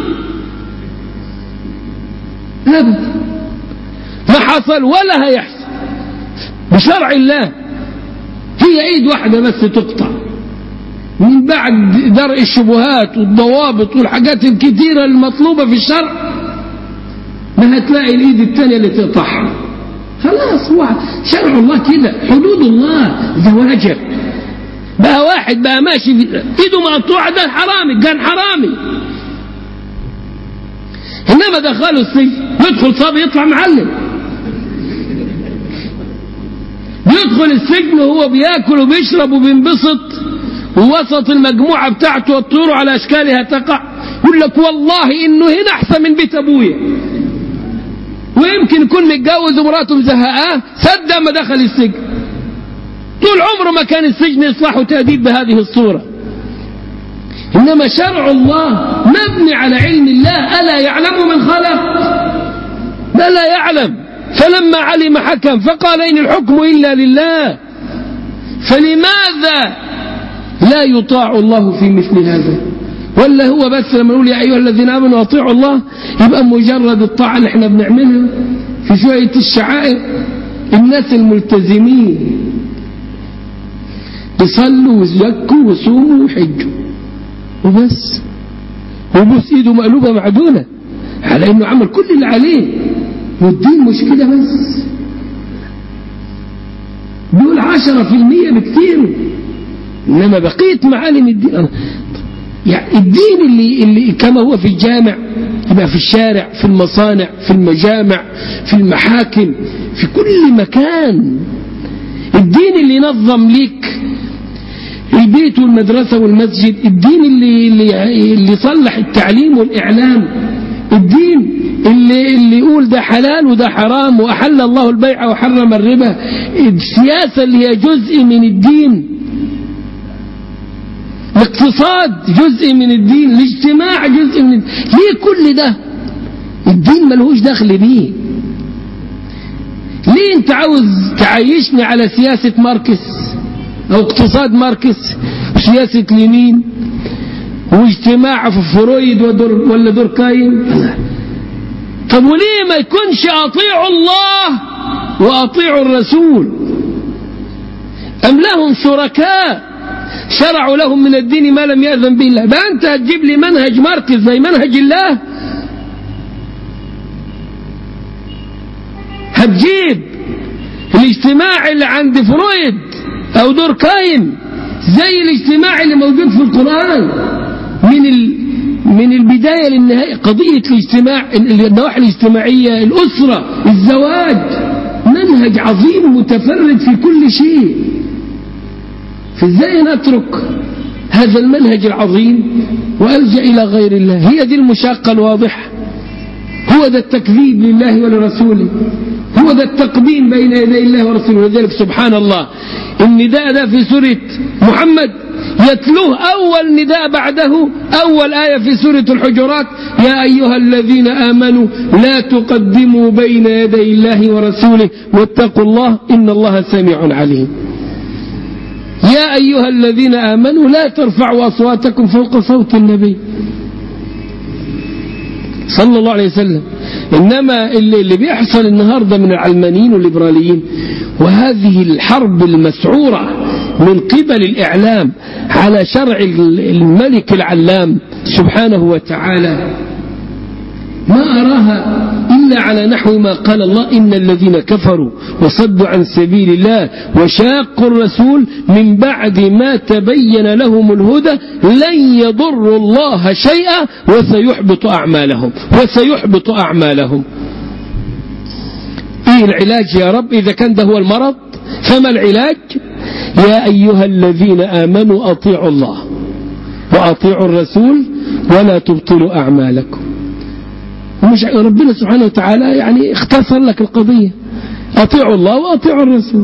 ابدا ما حصل ولا هيحصل بشرع الله. هي ايد واحدة بس تقطع من بعد درء الشبهات والضوابط والحاجات الكتيرة المطلوبة في الشرع، ما هتلاقي الايد التانية اللي تقطعها. خلاص هو شرع الله كده، حدود الله زواجر. بقى واحد بقى ماشي ايده مقطوعة ده حرامي، كان حرامي، انما دخلوا السجن يدخل صبي يطلع معلم، بيدخل السجن وهو بياكل وبيشرب وبينبسط ووسط المجموعة بتاعته والطيور على أشكالها تقع، يقول لك والله إنه هنا أحسن من بيت أبويا، ويمكن يكون متجوز ومراته مزهقاه صدق ما دخل السجن. طول عمره ما كان السجن إصلاح وتأديب بهذه الصورة. إنما شرع الله مبني على علم الله، ألا يعلم من خلق؟ لا يعلم. فلما علم حكم فقال إن الحكم إلا لله. فلماذا لا يطاع الله في مثل هذا؟ ولا هو بس لما نقول يا أيها الذين آمنوا أطيعوا الله يبقى مجرد الطاعة اللي احنا بنعملها في شوية الشعائر؟ الناس الملتزمين يصلوا ويزكوا ويصوموا ويحجوا وبس، وبوس ايده مقلوبة معدونة على انه عمل كل اللي عليه، والدين مش كده بس، دول 10% بكتير. انما بقية معالم الدين، يعني الدين اللي كما هو في الجامع يبقى في الشارع، في المصانع، في المجامع، في المحاكم، في كل مكان. الدين اللي ينظم لك البيت والمدرسة والمسجد، الدين اللي يصلح التعليم والإعلام، الدين اللي يقول ده حلال وده حرام وأحل الله البيع وحرم الربا، السياسة اللي هي جزء من الدين، الاقتصاد جزء من الدين، الاجتماع جزء من الدين. ليه كل ده الدين ملهوش دخل بيه؟ ليه انت عاوز تعيشني على سياسة ماركس او اقتصاد ماركس وسياسة لينين واجتماع في فرويد ولا دوركايم؟ طب وليه ما يكونش اطيعوا الله واطيعوا الرسول؟ ام لهم شركاء شرعوا لهم من الدين ما لم يأذن به الله؟ بقى انت هتجيب لي منهج ماركس زي منهج الله؟ هتجيب الاجتماع اللي عند فرويد او دوركايم زي الاجتماع اللي موجود في القرآن من البداية للنهاية؟ قضية الاجتماع، النواحي الاجتماعية، الأسرة، الزواج، منهج عظيم متفرد في كل شيء. فازاي نترك هذا المنهج العظيم وألجأ إلى غير الله؟ هي دي المشاقة الواضحة، هو ده التكذيب لله ولرسوله، هو ده التقديم بين يدي الله ورسوله. ولذلك سبحان الله النداء ده في سورة محمد يتلوه أول نداء بعده أول آية في سورة الحجرات: يا أيها الذين آمنوا لا تقدموا بين يدي الله ورسوله واتقوا الله إن الله سميع عليم. يا أيها الذين آمنوا لا ترفعوا أصواتكم فوق صوت النبي صلى الله عليه وسلم. إنما اللي بيحصل النهاردة من العلمانيين والليبراليين وهذه الحرب المسعورة من قبل الإعلام على شرع الملك العلام سبحانه وتعالى، ما أراها إلا على نحو ما قال الله: إن الذين كفروا وصدوا عن سبيل الله وشاقوا الرسول من بعد ما تبين لهم الهدى لن يضروا الله شيئا وسيحبط أعمالهم. إيه العلاج يا رب إذا كان ده هو المرض؟ فما العلاج؟ يا أيها الذين آمنوا أطيعوا الله وأطيعوا الرسول ولا تبطلوا أعمالكم. ومش ربنا سبحانه وتعالى يعني اختصر لك القضية: أطيعوا الله وأطيعوا الرسول.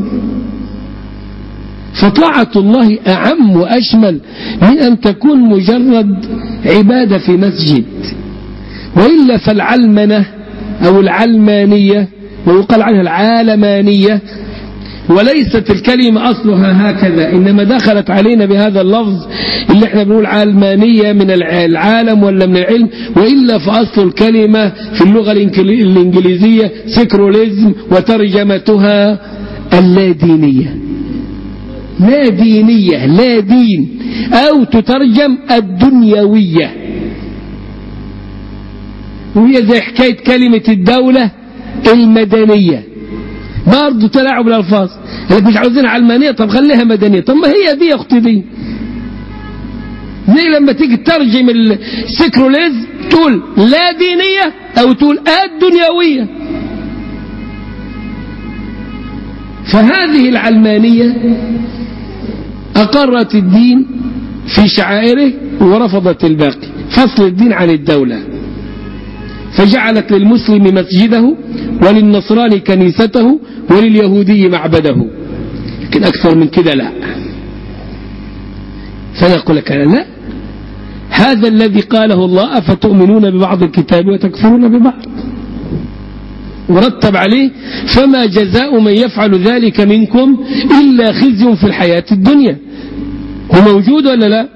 فطاعة الله أعم وأشمل من أن تكون مجرد عبادة في مسجد. وإلا فالعلمنة أو العلمانية، ويقال عنها العالمانية، وليست الكلمة أصلها هكذا، إنما دخلت علينا بهذا اللفظ اللي احنا بنقول علمانية من العالم ولا من العلم، وإلا فأصل الكلمة في اللغة الإنجليزية سيكروليزم، وترجمتها اللادينية. لا دينية، لا دين، أو تترجم الدنيوية. وهي زي حكاية كلمة الدولة المدنية، برضه تلاعب الألفاظ. مش عاوزين علمانية، طب خليها مدنية. طب ما هي دي يا أختي دي. زي لما تيجي تترجم السيكروليزم تقول لا دينية أو تقول الدنيوية. فهذه العلمانية أقرت الدين في شعائره ورفضت الباقي، فصل الدين عن الدولة، فجعلت للمسلم مسجده وللنصراني كنيسته ولليهودي معبده. لكن أكثر من كده لا. فنقول لك أنا لا، هذا الذي قاله الله: أفتؤمنون ببعض الكتاب وتكفرون ببعض، ورتب عليه: فما جزاء من يفعل ذلك منكم إلا خزي في الحياة الدنيا. هو موجود ولا لا؟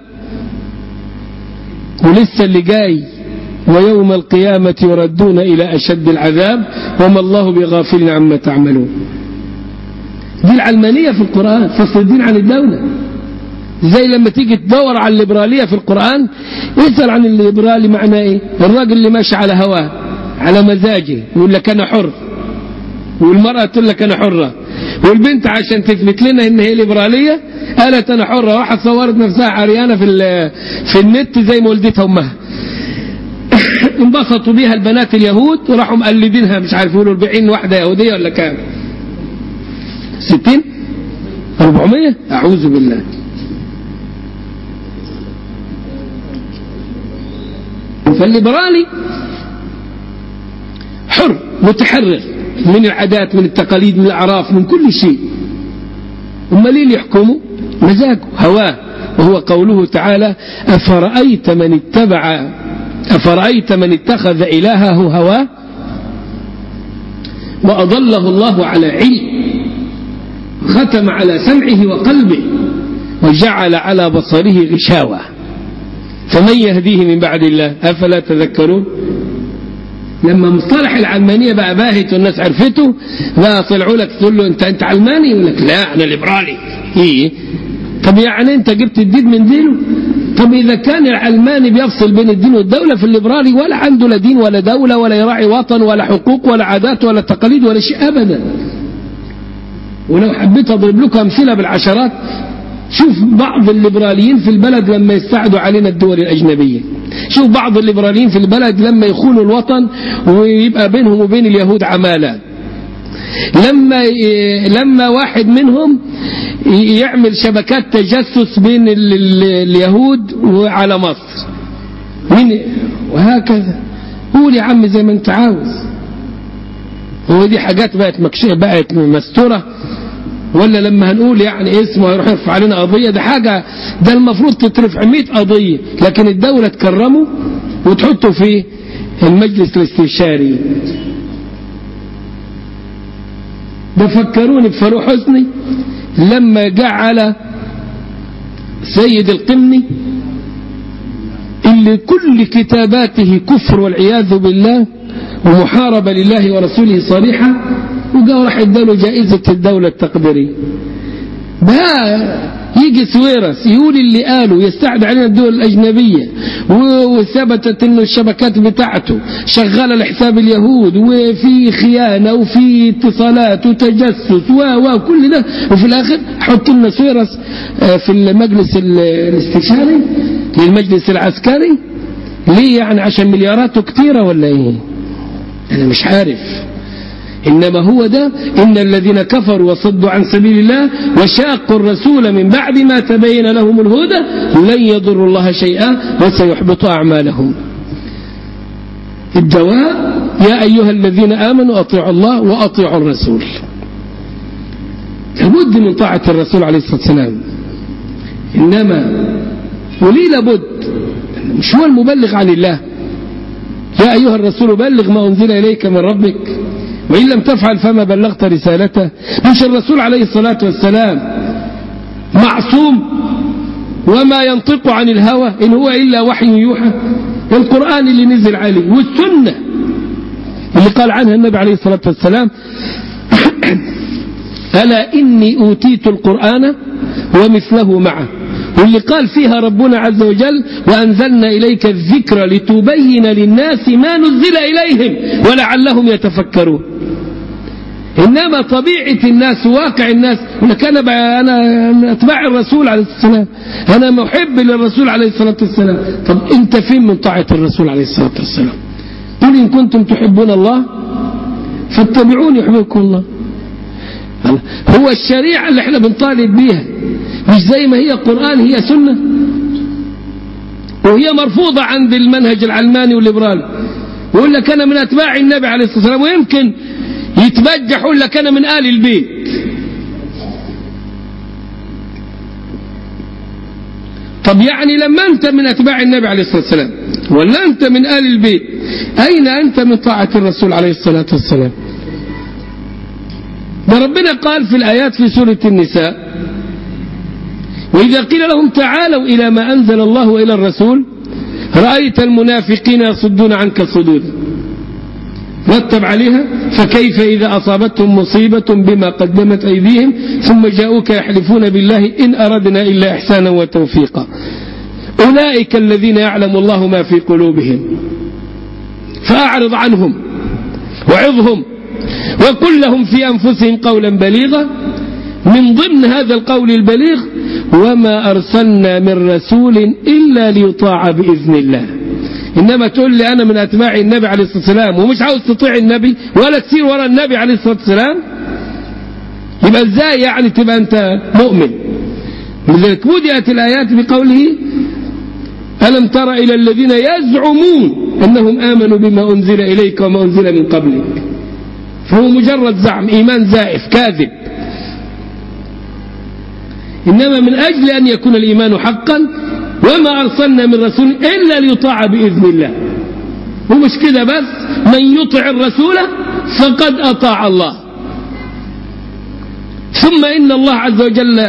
ولسه اللي جاي: ويوم القيامة يردون إلى أشد العذاب وما الله بغافل عما تعملون. دي العلمانية في القرآن، فصل الدين عن الدولة. زي لما تيجي تدور على الليبرالية في القرآن، اسأل عن الليبرالي معناه ايه؟ الراجل اللي ماشي على هواه على مزاجه يقول لك أنا حر، والمرأة تقول لك أنا حرة، والبنت عشان تثبت لنا إن هي ليبرالية قالت أنا حرة. واحد صورت نفسها عريانة في النت زي ما ولدتها أمها. انبسطوا بيها البنات اليهود وراحوا مقلدينها، مش عارف يقولوا 40 واحدة يهودية ولا كام، 60 400 أعوذ بالله. فالليبرالي حر متحرر من العادات، من التقاليد، من الأعراف، من كل شيء. أما ليه اللي يحكمه؟ مزاجه، هواه. وهو قوله تعالى: أفرأيت من اتخذ إلهه هواه وأضله الله على علم ختم على سمعه وقلبه وجعل على بصره غشاوة فمن يهديه من بعد الله أفلا تذكرون. لما مصطلح العلمانية بقى باهت والناس عرفته، بقى طلعوا لك تقول له أنت علماني؟ يقول لك لا أنا ليبرالي. إيه؟ طب يعني أنت جبت الدين من دينه؟ طب إذا كان العلماني بيفصل بين الدين والدولة، في الليبرالي ولا عنده لا دين ولا دولة ولا يراعي وطن ولا حقوق ولا عادات ولا تقاليد ولا شيء أبدا. ولو حبيت أضرب لكم أمثلة بالعشرات. شوف بعض الليبراليين في البلد لما يستعدوا علينا الدول الأجنبية، شوف بعض الليبراليين في البلد لما يخونوا الوطن ويبقى بينهم وبين اليهود عمالة، لما واحد منهم يعمل شبكات تجسس بين اليهود وعلى مصر وهكذا. قول يا عم زي ما انت عاوز. هو دي حاجات بقت مستورة؟ ولا لما هنقول يعني اسمه يروح يرفع علينا قضية؟ ده حاجة، ده المفروض تترفع 100 قضية، لكن الدولة تكرمه وتحطه في المجلس الاستشاري. ده فكروني بفاروق حسني لما جاء على سيد القمني اللي كل كتاباته كفر والعياذ بالله ومحاربة لله ورسوله صريحة، وقال راح يداله جائزة الدولة التقديرية. ده يجي يجي سويرس يقول اللي قاله يستعد علينا الدول الأجنبية وثبتت انه الشبكات بتاعته شغالة لحساب اليهود وفي خيانة وفي اتصالات وتجسس وكل ده، وفي الآخر حط لنا سويرس في المجلس الاستشاري للمجلس العسكري. ليه يعني؟ عشان ملياراته كتيرة ولا ايه؟ انا مش عارف. إنما هو ده، إن الذين كفروا وصدوا عن سبيل الله وشاقوا الرسول من بعد ما تبين لهم الهدى لن يضروا الله شيئا وسيحبط أعمالهم. الدواء يا أيها الذين آمنوا أطيعوا الله وأطيعوا الرسول. لابد من طاعة الرسول عليه الصلاة والسلام. إنما وليه لابد؟ مش هو المبلغ عن الله؟ يا أيها الرسول بلغ ما أنزل إليك من ربك وإن لم تفعل فما بلغت رسالته. مش الرسول عليه الصلاة والسلام معصوم وما ينطق عن الهوى إن هو إلا وحي يوحى؟ القرآن اللي نزل عليه والسنة اللي قال عنها النبي عليه الصلاة والسلام ألا إني أوتيت القرآن ومثله معه، واللي قال فيها ربنا عز وجل وأنزلنا إليك الذكر لتبين للناس ما نزل إليهم ولعلهم يتفكرون. إنما طبيعة الناس وواقع الناس لك أنا أتباع الرسول عليه الصلاة والسلام، أنا محب للرسول عليه الصلاة والسلام. طب أنت فين من طاعة الرسول عليه الصلاة والسلام؟ قل إن كنتم تحبون الله فاتبعوني يحببكم الله. هو الشريعة اللي احنا بنطالب بيها مش زي ما هي قرآن هي سنة، وهي مرفوضة عند المنهج العلماني والليبرالي. ويقول لك أنا من أتباع النبي عليه الصلاة والسلام، ويمكن يتبجح يقول لك أنا من آل البيت. طب يعني لما أنت من أتباع النبي عليه الصلاة والسلام ولا أنت من آل البيت، أين أنت من طاعة الرسول عليه الصلاة والسلام؟ ده ربنا قال في الآيات في سورة النساء وإذا قيل لهم تعالوا إلى ما أنزل الله وإلى الرسول رأيت المنافقين يصدون عنك صدودا. رتب عليها فكيف إذا أصابتهم مصيبة بما قدمت أيديهم ثم جاءوك يحلفون بالله إن أردنا إلا إحسانا وتوفيقا أولئك الذين يعلم الله ما في قلوبهم فأعرض عنهم وعظهم وقل لهم في أنفسهم قولا بليغا. من ضمن هذا القول البليغ وما أرسلنا من رسول إلا ليطاع بإذن الله. إنما تقول لي أنا من أتباع النبي عليه الصلاة والسلام ومش عاوز تطيع النبي ولا تسير وراء النبي عليه الصلاة والسلام، يبقى إزاي يعني تبقى أنت مؤمن؟ لذلك بدأت الآيات بقوله ألم تر إلى الذين يزعمون أنهم آمنوا بما أنزل إليك وما أنزل من قبلك. فهو مجرد زعم، إيمان زائف كاذب. إنما من أجل أن يكون الإيمان حقا وما أرسلنا من رسول إلا ليطاع بإذن الله. ومش كده بس، من يطع الرسول فقد أطاع الله. ثم إن الله عز وجل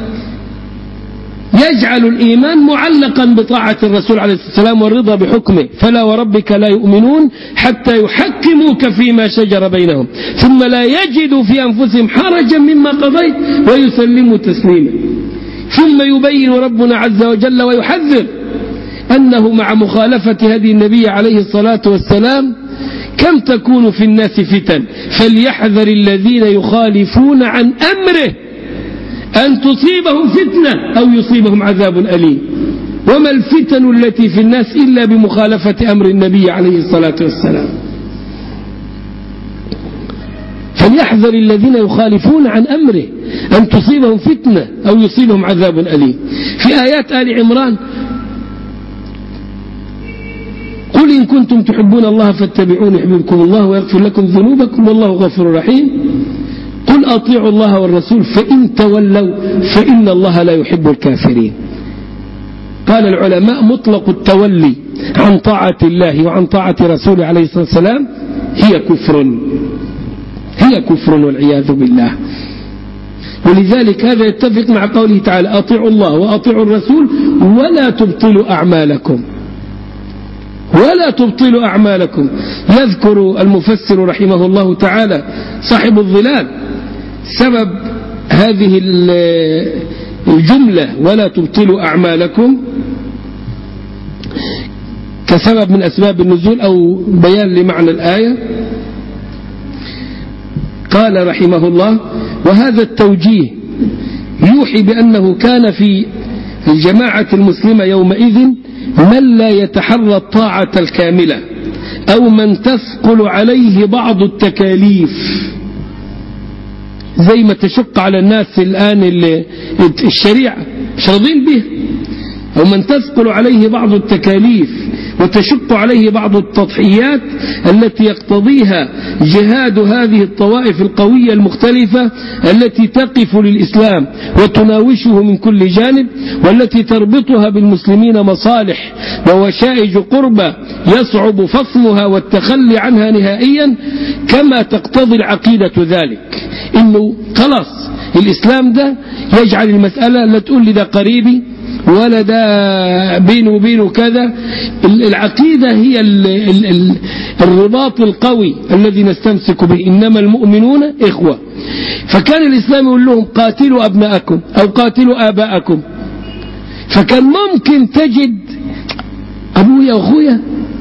يجعل الإيمان معلقا بطاعة الرسول عليه الصلاة والسلام والرضا بحكمه فلا وربك لا يؤمنون حتى يحكموك فيما شجر بينهم ثم لا يجدوا في أنفسهم حرجا مما قضيت ويسلموا تسليما. ثم يبين ربنا عز وجل ويحذر أنه مع مخالفة هدي النبي عليه الصلاة والسلام كم تكون في الناس فتن فليحذر الذين يخالفون عن أمره أن تصيبهم فتنة أو يصيبهم عذاب أليم. وما الفتن التي في الناس إلا بمخالفة أمر النبي عليه الصلاة والسلام. فليحذر الذين يخالفون عن أمره أن تصيبهم فتنة أو يصيبهم عذاب أليم. في آيات آل عمران قل إن كنتم تحبون الله فاتبعوني يحببكم الله ويغفر لكم ذنوبكم والله غفور رحيم. قل أطيعوا الله والرسول فإن تولوا فإن الله لا يحب الكافرين. قال العلماء مطلق التولي عن طاعة الله وعن طاعة رسوله عليه الصلاة والسلام هي كفر والعياذ بالله. ولذلك هذا يتفق مع قوله تعالى أطيعوا الله وأطيعوا الرسول ولا تبطلوا أعمالكم. يذكر المفسر رحمه الله تعالى صاحب الظلال سبب هذه الجملة ولا تبطلوا أعمالكم كسبب من أسباب النزول أو بيان لمعنى الآية. قال رحمه الله: وهذا التوجيه يوحي بأنه كان في الجماعة المسلمة يومئذ من لا يتحرى الطاعة الكاملة أو من تثقل عليه بعض التكاليف، زي ما تشق على الناس الآن الشريعة مش راضين به، أو من تثقل عليه بعض التكاليف وتشق عليه بعض التضحيات التي يقتضيها جهاد هذه الطوائف القوية المختلفة التي تقف للإسلام وتناوشه من كل جانب، والتي تربطها بالمسلمين مصالح ووشائج قربى يصعب فصلها والتخلي عنها نهائيا، كما تقتضي العقيدة ذلك. إنه خلاص الإسلام ده يجعل المسألة لا تقول لي ده قريبي ولا ده بينه وبينه كذا. العقيدة هي الرباط القوي الذي نستمسك به، إنما المؤمنون إخوة. فكان الإسلام يقول لهم قاتلوا أبناءكم أو قاتلوا آباءكم، فكان ممكن تجد أبويا وأخويا،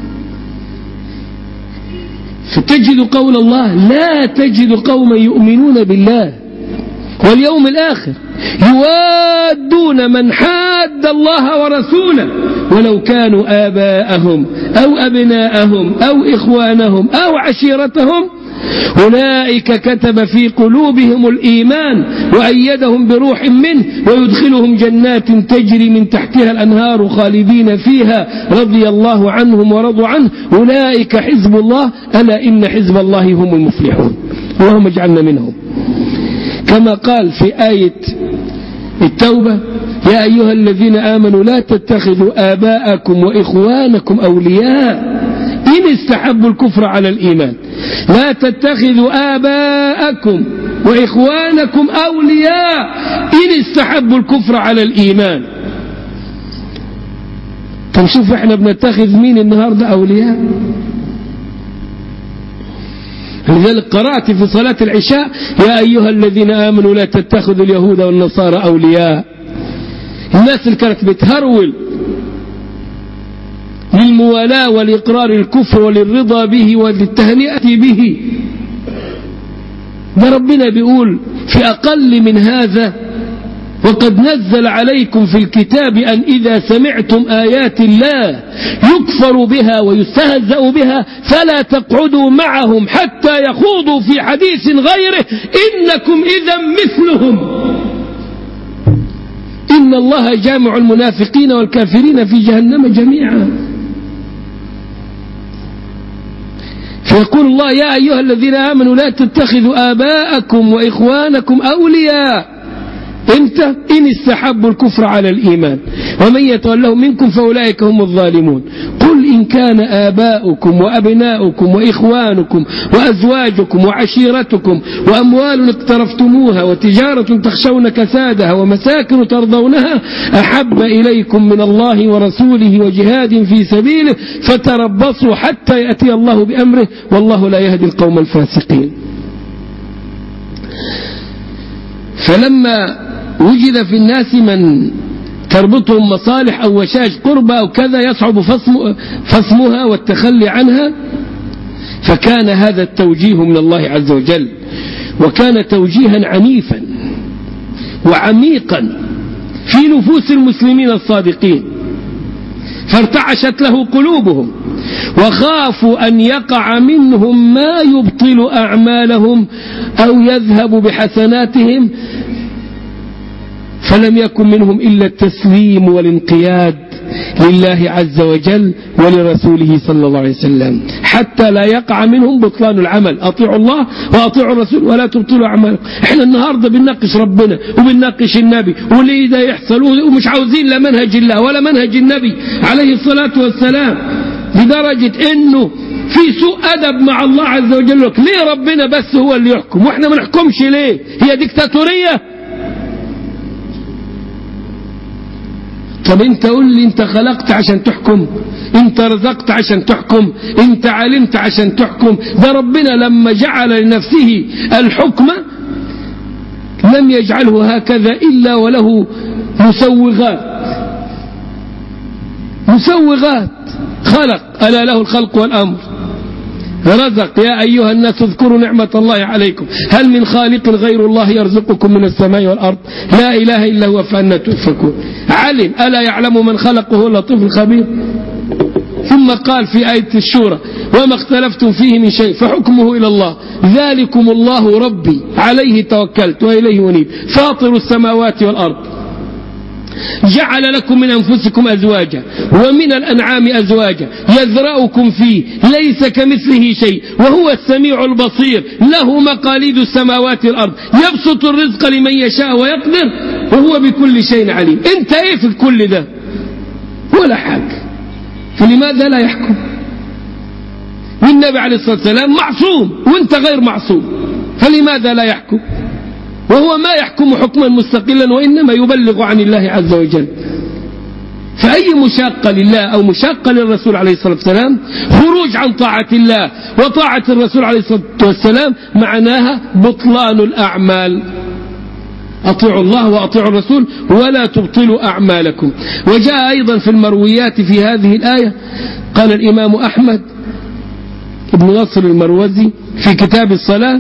فتجد قول الله: لا تجد قوما يؤمنون بالله واليوم الآخر يوادون من حاد الله ورسوله ولو كانوا آباءهم أو أبناءهم أو إخوانهم أو عشيرتهم أولئك كتب في قلوبهم الإيمان وأيدهم بروح منه ويدخلهم جنات تجري من تحتها الأنهار خالدين فيها رضي الله عنهم ورضوا عنه أولئك حزب الله ألا إن حزب الله هم المفلحون. اللهم اجعلنا منهم. كما قال في آية التوبة: يا أيها الذين آمنوا لا تتخذوا آباءكم وإخوانكم أولياء إن استحبوا الكفر على الإيمان. لا تتخذوا آباءكم وإخوانكم أولياء إن استحبوا الكفر على الإيمان. طب شوف احنا بنتخذ مين النهاردة أولياء؟ لذلك قرأت في صلاة العشاء: يا أيها الذين آمنوا لا تتخذوا اليهود والنصارى أولياء. الناس اللي كانت بتهرول للموالاة والإقرار الكفر وللرضا به وللتهنئة به، ده ربنا بيقول في أقل من هذا: وقد نزل عليكم في الكتاب أن إذا سمعتم آيات الله يكفر بها ويستهزأ بها فلا تقعدوا معهم حتى يخوضوا في حديث غيره إنكم إذا مثلهم إن الله جامع المنافقين والكافرين في جهنم جميعا. فيقول الله: يا أيها الذين آمنوا لا تتخذوا آباءكم وإخوانكم أولياء امتى؟ إن استحبوا الكفر على الإيمان ومن يتولهم منكم فأولئك هم الظالمون. قل إن كان آباؤكم وأبناؤكم وإخوانكم وأزواجكم وعشيرتكم وأموال اقترفتموها وتجارة تخشون كسادها ومساكن ترضونها أحب إليكم من الله ورسوله وجهاد في سبيله فتربصوا حتى يأتي الله بأمره والله لا يهدي القوم الفاسقين. فلما وجد في الناس من تربطهم مصالح أو وشاج قربى أو كذا يصعب فصمها والتخلي عنها، فكان هذا التوجيه من الله عز وجل، وكان توجيها عنيفا وعميقا في نفوس المسلمين الصادقين، فارتعشت له قلوبهم وخافوا أن يقع منهم ما يبطل أعمالهم أو يذهب بحسناتهم، فلم يكن منهم إلا التسليم والانقياد لله عز وجل ولرسوله صلى الله عليه وسلم حتى لا يقع منهم بطلان العمل. أطيعوا الله وأطيعوا الرسول ولا تبطلوا أعمالكم. احنا النهاردة بنناقش ربنا وبنناقش النبي واللي ده يحصل ومش عاوزين لا منهج الله ولا منهج النبي عليه الصلاة والسلام، لدرجة انه في سوء أدب مع الله عز وجل. ليه ربنا بس هو اللي يحكم واحنا ما نحكمش؟ ليه؟ هي ديكتاتورية؟ طب انت قول لي، انت خلقت عشان تحكم؟ انت رزقت عشان تحكم؟ انت علمت عشان تحكم؟ ده ربنا لما جعل لنفسه الحكم لم يجعله هكذا إلا وله مسوغات خلق، ألا له الخلق والأمر، رزق. يا أيها الناس اذكروا نعمة الله عليكم هل من خالق غير الله يرزقكم من السماء والأرض لا إله إلا هو فأنى تؤفكون. علم، ألا يعلم من خلق وهو اللطيف الخبير. ثم قال في آية الشورى وما اختلفتم فيه من شيء فحكمه إلى الله ذلكم الله ربي عليه توكلت وإليه أنيب فاطر السماوات والأرض جعل لكم من أنفسكم أزواجا ومن الأنعام أزواجا يذرأكم فيه ليس كمثله شيء وهو السميع البصير له مقاليد السماوات والأرض يبسط الرزق لمن يشاء ويقدر وهو بكل شيء عليم. انت ايه في الكل ده؟ ولا حاجة. فلماذا لا يحكم؟ والنبي عليه الصلاة والسلام معصوم وانت غير معصوم، فلماذا لا يحكم؟ وهو ما يحكم حكما مستقلا وإنما يبلغ عن الله عز وجل. فأي مشاقة لله أو مشاقة للرسول عليه الصلاة والسلام خروج عن طاعة الله وطاعة الرسول عليه الصلاة والسلام معناها بطلان الأعمال. أطيعوا الله وأطيعوا الرسول ولا تبطلوا أعمالكم. وجاء أيضا في المرويات في هذه الآية قال الإمام أحمد ابن نصر المروزي في كتاب الصلاة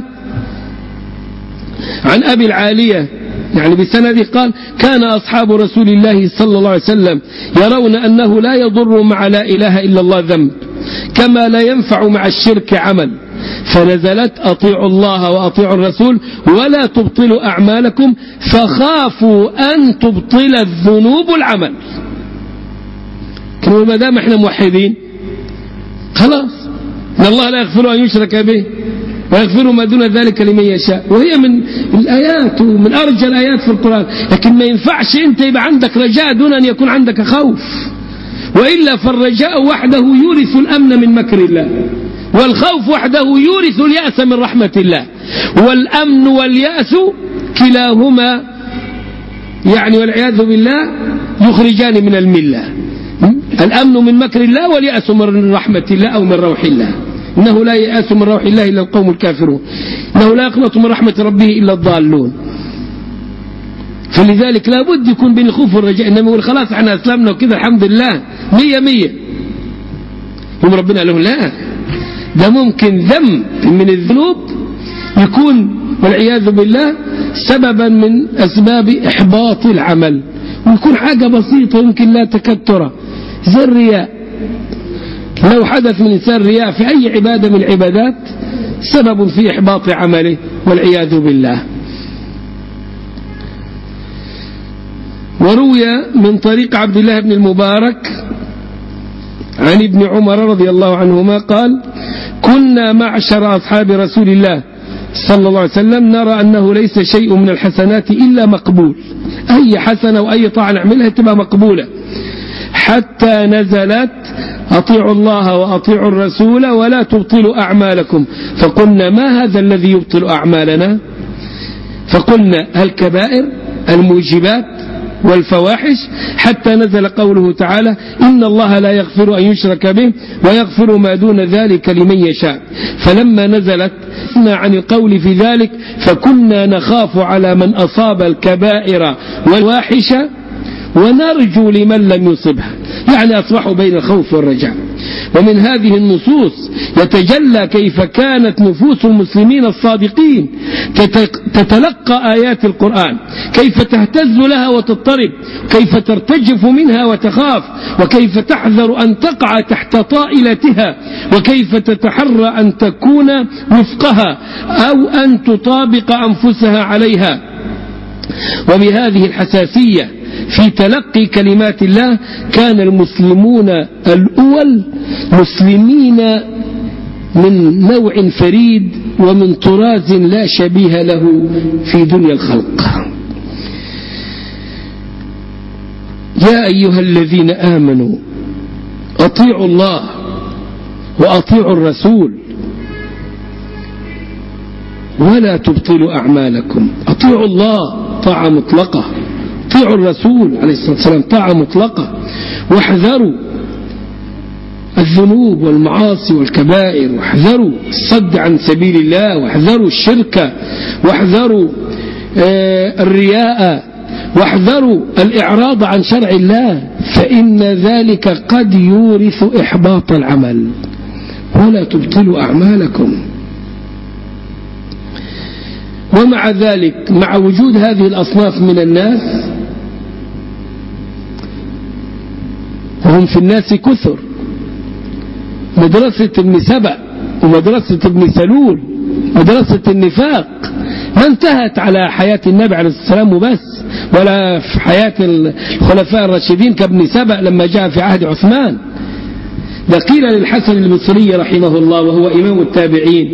عن أبي العالية يعني بسنده قال كان أصحاب رسول الله صلى الله عليه وسلم يرون أنه لا يضر مع لا إله إلا الله ذنب كما لا ينفع مع الشرك عمل فنزلت أطيعوا الله وأطيعوا الرسول ولا تبطلوا أعمالكم فخافوا أن تبطل الذنوب العمل. كما ما دام احنا موحدين خلاص إن الله لا يغفر أن يشرك به ويغفر ما دون ذلك لمن يشاء، وهي من الآيات ومن أرجى الآيات في القرآن. لكن ما ينفعش أنت يبقى عندك رجاء دون أن يكون عندك خوف، وإلا فالرجاء وحده يورث الأمن من مكر الله، والخوف وحده يورث اليأس من رحمة الله. والأمن واليأس كلاهما يعني والعياذ بالله يخرجان من الملة. الأمن من مكر الله واليأس من رحمة الله أو من روح الله. إنه لا يأس من روح الله إلا القوم الكافرون، إنه لا يقنط من رحمة ربه إلا الضالون. فلذلك لا بد يكون بين الخوف والرجاء. إنما يقول خلاص احنا أسلمنا وكذا الحمد لله 100 هم ربنا قال لهم لا، ده ممكن ذنب من الذنوب يكون والعياذ بالله سببا من أسباب إحباط العمل، ويكون حاجة بسيطة يمكن لا تكاد ترى زي الرياء. لو حدث من إنسان رياء في أي عبادة من العبادات سبب في إحباط عمله والعياذ بالله. وروي من طريق عبد الله بن المبارك عن ابن عمر رضي الله عنهما قال كنا معشر أصحاب رسول الله صلى الله عليه وسلم نرى أنه ليس شيء من الحسنات إلا مقبول، أي حسنة وأي طاعة نعملها تبقى مقبولة، حتى نزلت أطيعوا الله وأطيعوا الرسول ولا تبطلوا أعمالكم. فقلنا ما هذا الذي يبطل أعمالنا؟ فقلنا الكبائر الموجبات والفواحش، حتى نزل قوله تعالى إن الله لا يغفر أن يشرك به ويغفر ما دون ذلك لمن يشاء. فلما نزلت عن القول في ذلك فكنا نخاف على من أصاب الكبائر والفواحش ونرجو لمن لم يصبها، يعني أصبحوا بين الخوف والرجاء. ومن هذه النصوص يتجلى كيف كانت نفوس المسلمين الصادقين تتلقى آيات القرآن، كيف تهتز لها وتضطرب، كيف ترتجف منها وتخاف، وكيف تحذر أن تقع تحت طائلتها، وكيف تتحرى أن تكون وفقها أو أن تطابق أنفسها عليها. وبهذه الحساسية في تلقي كلمات الله كان المسلمون الأول مسلمين من نوع فريد ومن طراز لا شبيه له في دنيا الخلق. يا أيها الذين آمنوا أطيعوا الله وأطيعوا الرسول ولا تبطلوا أعمالكم. أطيعوا الله طاعة مطلقة، أطيعوا الرسول عليه الصلاة والسلام طاعة مطلقة، واحذروا الذنوب والمعاصي والكبائر، واحذروا الصد عن سبيل الله، واحذروا الشرك، واحذروا الرياء، واحذروا الإعراض عن شرع الله فإن ذلك قد يورث إحباط العمل ولا تبطلوا أعمالكم. ومع ذلك مع وجود هذه الأصناف من الناس وهم في الناس كثر، مدرسة ابن سبأ ومدرسة ابن سلول مدرسة النفاق ما انتهت على حياة النبي عليه الصلاة والسلام وبس، ولا في حياة الخلفاء الراشدين كابن سبأ لما جاء في عهد عثمان. ده قيل للحسن البصري رحمه الله وهو إمام التابعين: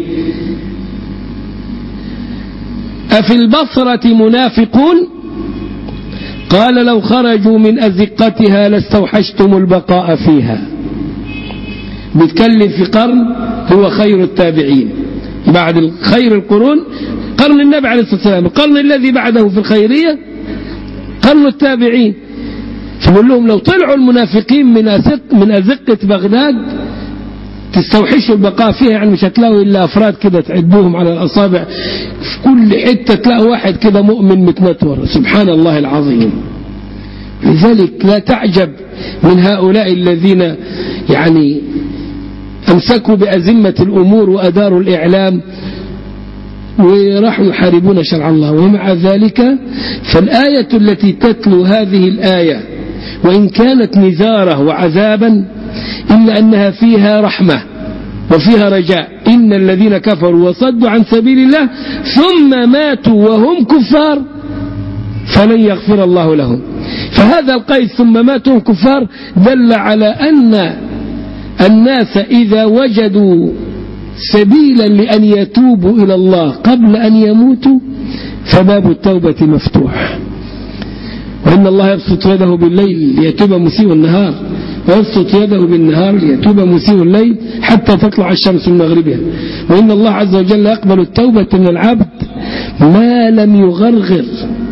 أفي البصرة منافقون؟ قال: لو خرجوا من أزقتها لاستوحشتم البقاء فيها. بيتكلم في قرن هو خير التابعين، بعد خير القرون قرن النبي عليه الصلاة والسلام، القرن الذي بعده في الخيرية قرن التابعين. فقول لهم لو طلعوا المنافقين من أزقة بغداد تستوحشوا البقاء فيها، يعني مش هتلاقوا إلا أفراد كده تعدوهم على الأصابع، في كل حتة تلاقوا واحد كده مؤمن متنتور. سبحان الله العظيم. لذلك لا تعجب من هؤلاء الذين يعني أمسكوا بأزمة الأمور وأداروا الإعلام وراحوا يحاربون شرع الله. ومع ذلك فالآية التي تتلو هذه الآية وإن كانت نذارة وعذابا إلا أنها فيها رحمة وفيها رجاء. إن الذين كفروا وصدوا عن سبيل الله ثم ماتوا وهم كفار فلن يغفر الله لهم. فهذا القيد ثم ماتوا وهم كفار دل على أن الناس إذا وجدوا سبيلا لأن يتوبوا إلى الله قبل أن يموتوا فباب التوبة مفتوح. وإن الله يبسط يده بالليل ليتوب مسيء النهار ويبسط يده بالنهار ليتوب مسيء الليل حتى تطلع الشمس من مغربها. وإن الله عز وجل يقبل التوبة من العبد ما لم يغرغر.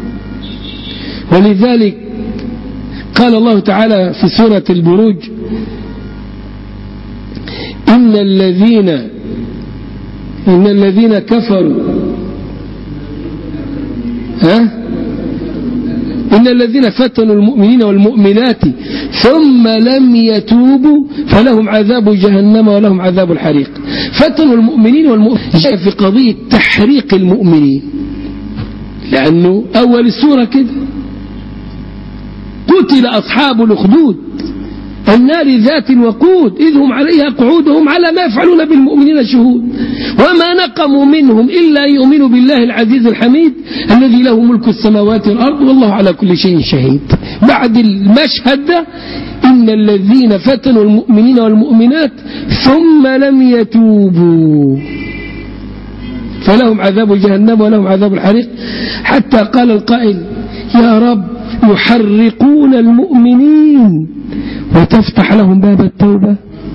ولذلك قال الله تعالى في سورة البروج: إن الذين كفروا إن الذين فتنوا المؤمنين والمؤمنات ثم لم يتوبوا فلهم عذاب جهنم ولهم عذاب الحريق. فتنوا المؤمنين والمؤمنين جاء في قضية تحريق المؤمنين، لأنه أول السورة كده: قتل أصحاب الأخدود النار ذات الوقود إذ هم عليها قعود وهم على ما يفعلون بالمؤمنين شهود وما نقموا منهم إلا يؤمنوا بالله العزيز الحميد الذي له ملك السماوات والأرض والله على كل شيء شهيد. بعد المشهد ده: إن الذين فتنوا المؤمنين والمؤمنات ثم لم يتوبوا فلهم عذاب جهنم ولهم عذاب الحريق. حتى قال القائل: يا رب يحرقون المؤمنين وتفتح لهم باب التوبة.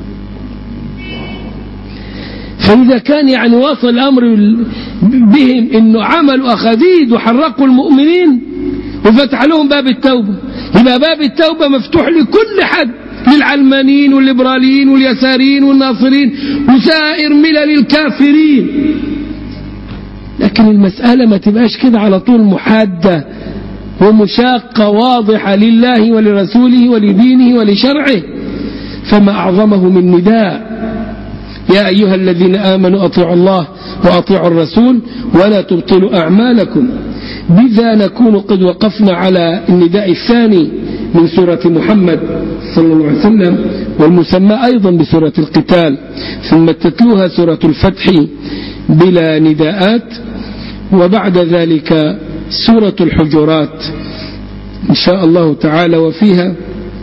فإذا كان يعني وصل الأمر بهم إنه عملوا أخديد وحرقوا المؤمنين وفتح لهم باب التوبة، يبقى باب التوبة مفتوح لكل حد، للعلمانيين والليبراليين واليساريين والناصرين وسائر ملل الكافرين. لكن المسألة ما تبقاش كده على طول محادة ومشاقة واضحة لله ولرسوله ولدينه ولشرعه. فما أعظمه من نداء: يا أيها الذين آمنوا أطيعوا الله وأطيعوا الرسول ولا تبطلوا أعمالكم. بذا نكون قد وقفنا على النداء الثاني من سورة محمد صلى الله عليه وسلم والمسمى أيضا بسورة القتال، ثم تتلوها سورة الفتح بلا نداءات، وبعد ذلك سورة الحجرات إن شاء الله تعالى، وفيها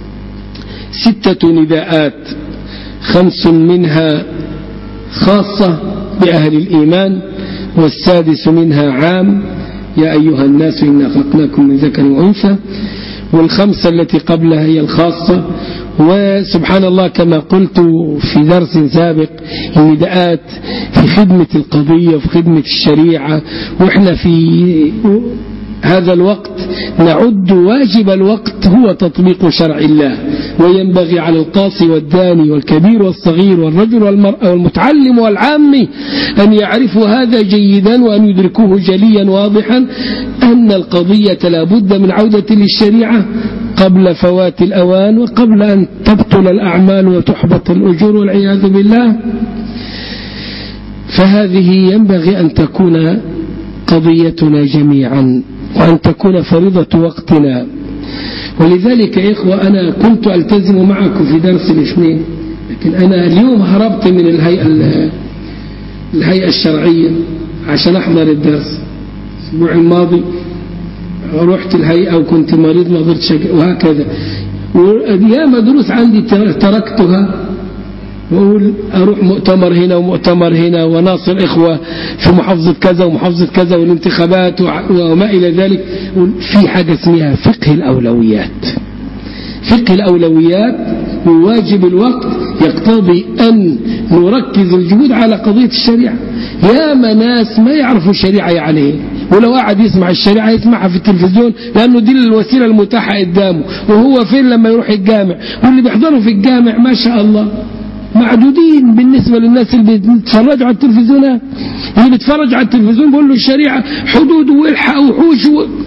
6 نداءات، 5 منها خاصة بأهل الإيمان والسادس منها عام: يا أيها الناس إنا خلقناكم من ذكر وأنثى. والخمسة التي قبلها هي الخاصة. وسبحان الله كما قلت في درس سابق النداءات في خدمة القضية وفي خدمة الشريعة، وإحنا في هذا الوقت نعد واجب الوقت هو تطبيق شرع الله، وينبغي على القاصي والداني والكبير والصغير والرجل والمرأة والمتعلم والعامي أن يعرفوا هذا جيدا وأن يدركوه جليا واضحا، أن القضية لا بد من عودة للشريعة قبل فوات الأوان وقبل أن تبطل الأعمال وتحبط الأجور والعياذ بالله. فهذه ينبغي أن تكون قضيتنا جميعا وأن تكون فريضة وقتنا. ولذلك يا إخوة أنا كنت ألتزم معكم في درس الاثنين، لكن أنا اليوم هربت من الهيئة الشرعية عشان أحضر الدرس. الأسبوع الماضي رحت الهيئة وكنت مريض ما قدرتش وهكذا، وياما دروس عندي تركتها وأقول أروح مؤتمر هنا ومؤتمر هنا وناصر إخوة في محافظة كذا ومحافظة كذا والانتخابات وما إلى ذلك. في حاجة اسمها فقه الأولويات. فقه الأولويات وواجب الوقت يقتضي أن نركز الجهود على قضية الشريعة. ياما ناس ما يعرفوا الشريعة يعني، ولو قاعد يسمع الشريعة يسمعها في التلفزيون لأنه دي الوسيلة المتاحة قدامه، وهو فين لما يروح الجامع؟ واللي بيحضروا في الجامع ما شاء الله معدودين بالنسبة للناس اللي بيتفرجوا على التلفزيون. اللي بيتفرج على التلفزيون بيقول له الشريعة حدود والحق وحوش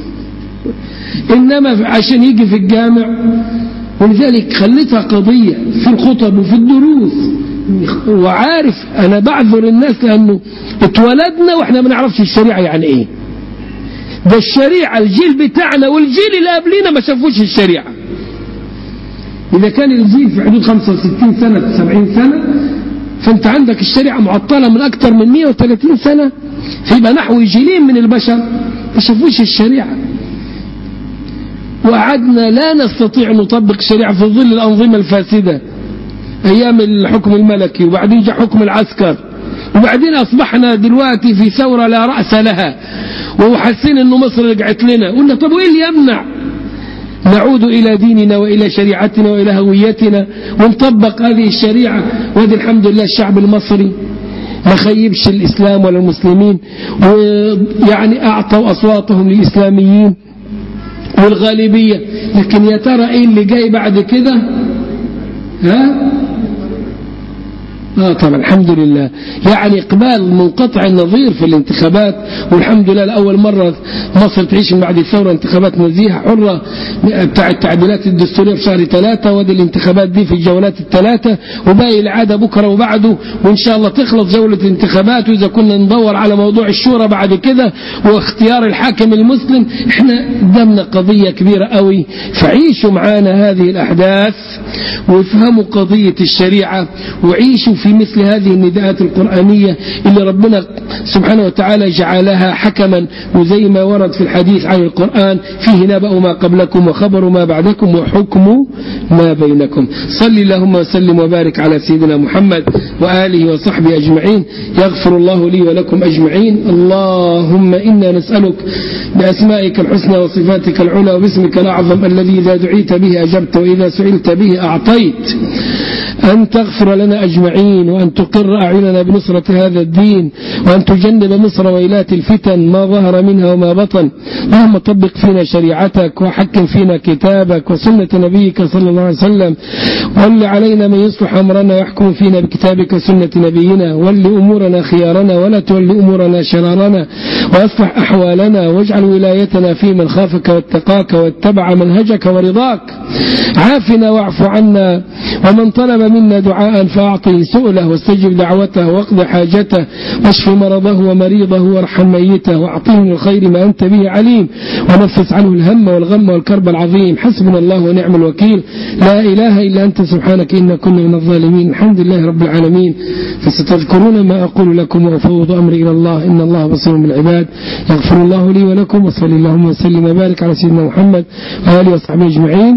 إنما عشان يجي في الجامع. ولذلك خليتها قضية في الخطب وفي الدروس. وعارف أنا بعذر الناس لأنه اتولدنا وإحنا ما نعرفش الشريعة يعني إيه. ده الشريعة الجيل بتاعنا والجيل اللي قبلنا ما شافوش الشريعة. إذا كان الجيل في حدود 65 سنة 70 سنة، فأنت عندك الشريعة معطلة من أكثر من 130 سنة، فيبقى نحو جيلين من البشر ما شافوش الشريعة. وقعدنا لا نستطيع نطبق الشريعة في ظل الأنظمة الفاسدة أيام الحكم الملكي، وبعدين جاء حكم العسكر، وبعدين أصبحنا دلوقتي في ثورة لا رأس لها وحاسين إنه مصر رجعت لنا. قلنا طب وإيه اللي يمنع نعود إلى ديننا وإلى شريعتنا وإلى هويتنا ونطبق هذه الشريعة؟ ودي الحمد لله الشعب المصري ما خيبش الإسلام ولا المسلمين، ويعني أعطوا أصواتهم للإسلاميين والغالبية. لكن يا ترى إيه اللي جاي بعد كده؟ طبعا الحمد لله يعني إقبال منقطع النظير في الانتخابات، والحمد لله لأول مرة مصر تعيش من بعد الثورة انتخابات نزيهة حرة بتاع التعديلات الدستورية في شهر 3، ودي الانتخابات دي في الجولات الثلاثة، وباقي العادة بكرة وبعده، وإن شاء الله تخلص جولة الانتخابات. وإذا كنا ندور على موضوع الشورى بعد كده واختيار الحاكم المسلم، احنا قدامنا قضية كبيرة قوي. فعيشوا معانا هذه الأحداث وافهموا قضية الشريعة، وعيشوا في مثل هذه النداءات القرآنية اللي ربنا سبحانه وتعالى جعلها حكما، وزي ما ورد في الحديث عن القرآن فيه نبأ ما قبلكم وخبر ما بعدكم وحكم ما بينكم. صل اللهم وسلم وبارك على سيدنا محمد وآله وصحبه أجمعين. يغفر الله لي ولكم أجمعين. اللهم إنا نسألك بأسمائك الحسنى وصفاتك العلى وباسمك الأعظم الذي إذا دعيت به أجبت وإذا سئلت به أعطيت، أن تغفر لنا أجمعين، وأن تقر أعيننا بنصرة هذا الدين، وأن تجنب مصر ويلات الفتن ما ظهر منها وما بطن. اللهم طبق فينا شريعتك وحكم فينا كتابك وسنة نبيك صلى الله عليه وسلم، ول علينا من يصلح أمرنا ويحكم فينا بكتابك وسنة نبينا، ول أمورنا خيارنا ولا تول أمورنا شرارنا، وأصلح أحوالنا واجعل ولايتنا في من خافك واتقاك واتبع منهجك ورضاك. عافنا واعف عنا، ومن طلب منا دعاء فأعطه سؤله واستجب دعوته واقض حاجته واشف مرضه ومريضه وارحم ميته، واعطه من الخير ما أنت به عليم، ونفس عنه الهم والغم والكرب العظيم. حسبنا الله ونعم الوكيل، لا إله إلا أنت سبحانك إنا كنا من الظالمين. الحمد لله رب العالمين. فستذكرون ما أقول لكم وأفوض أمري إلى الله، إن الله بصير بالعباد. يغفر الله لي ولكم، وصلى اللهم وسلم وبارك على سيدنا محمد وآله وصحبه أجمعين.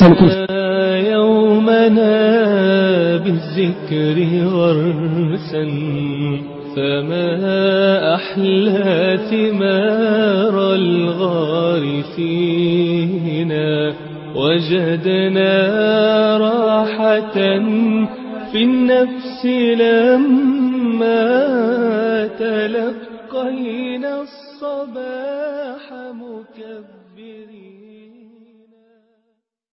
يومنا بالذكر غرسا، فما أحلى ثمار الغارسين، وجدنا راحة في النفس لما تلقينا الصباح. أرحم مكبرين.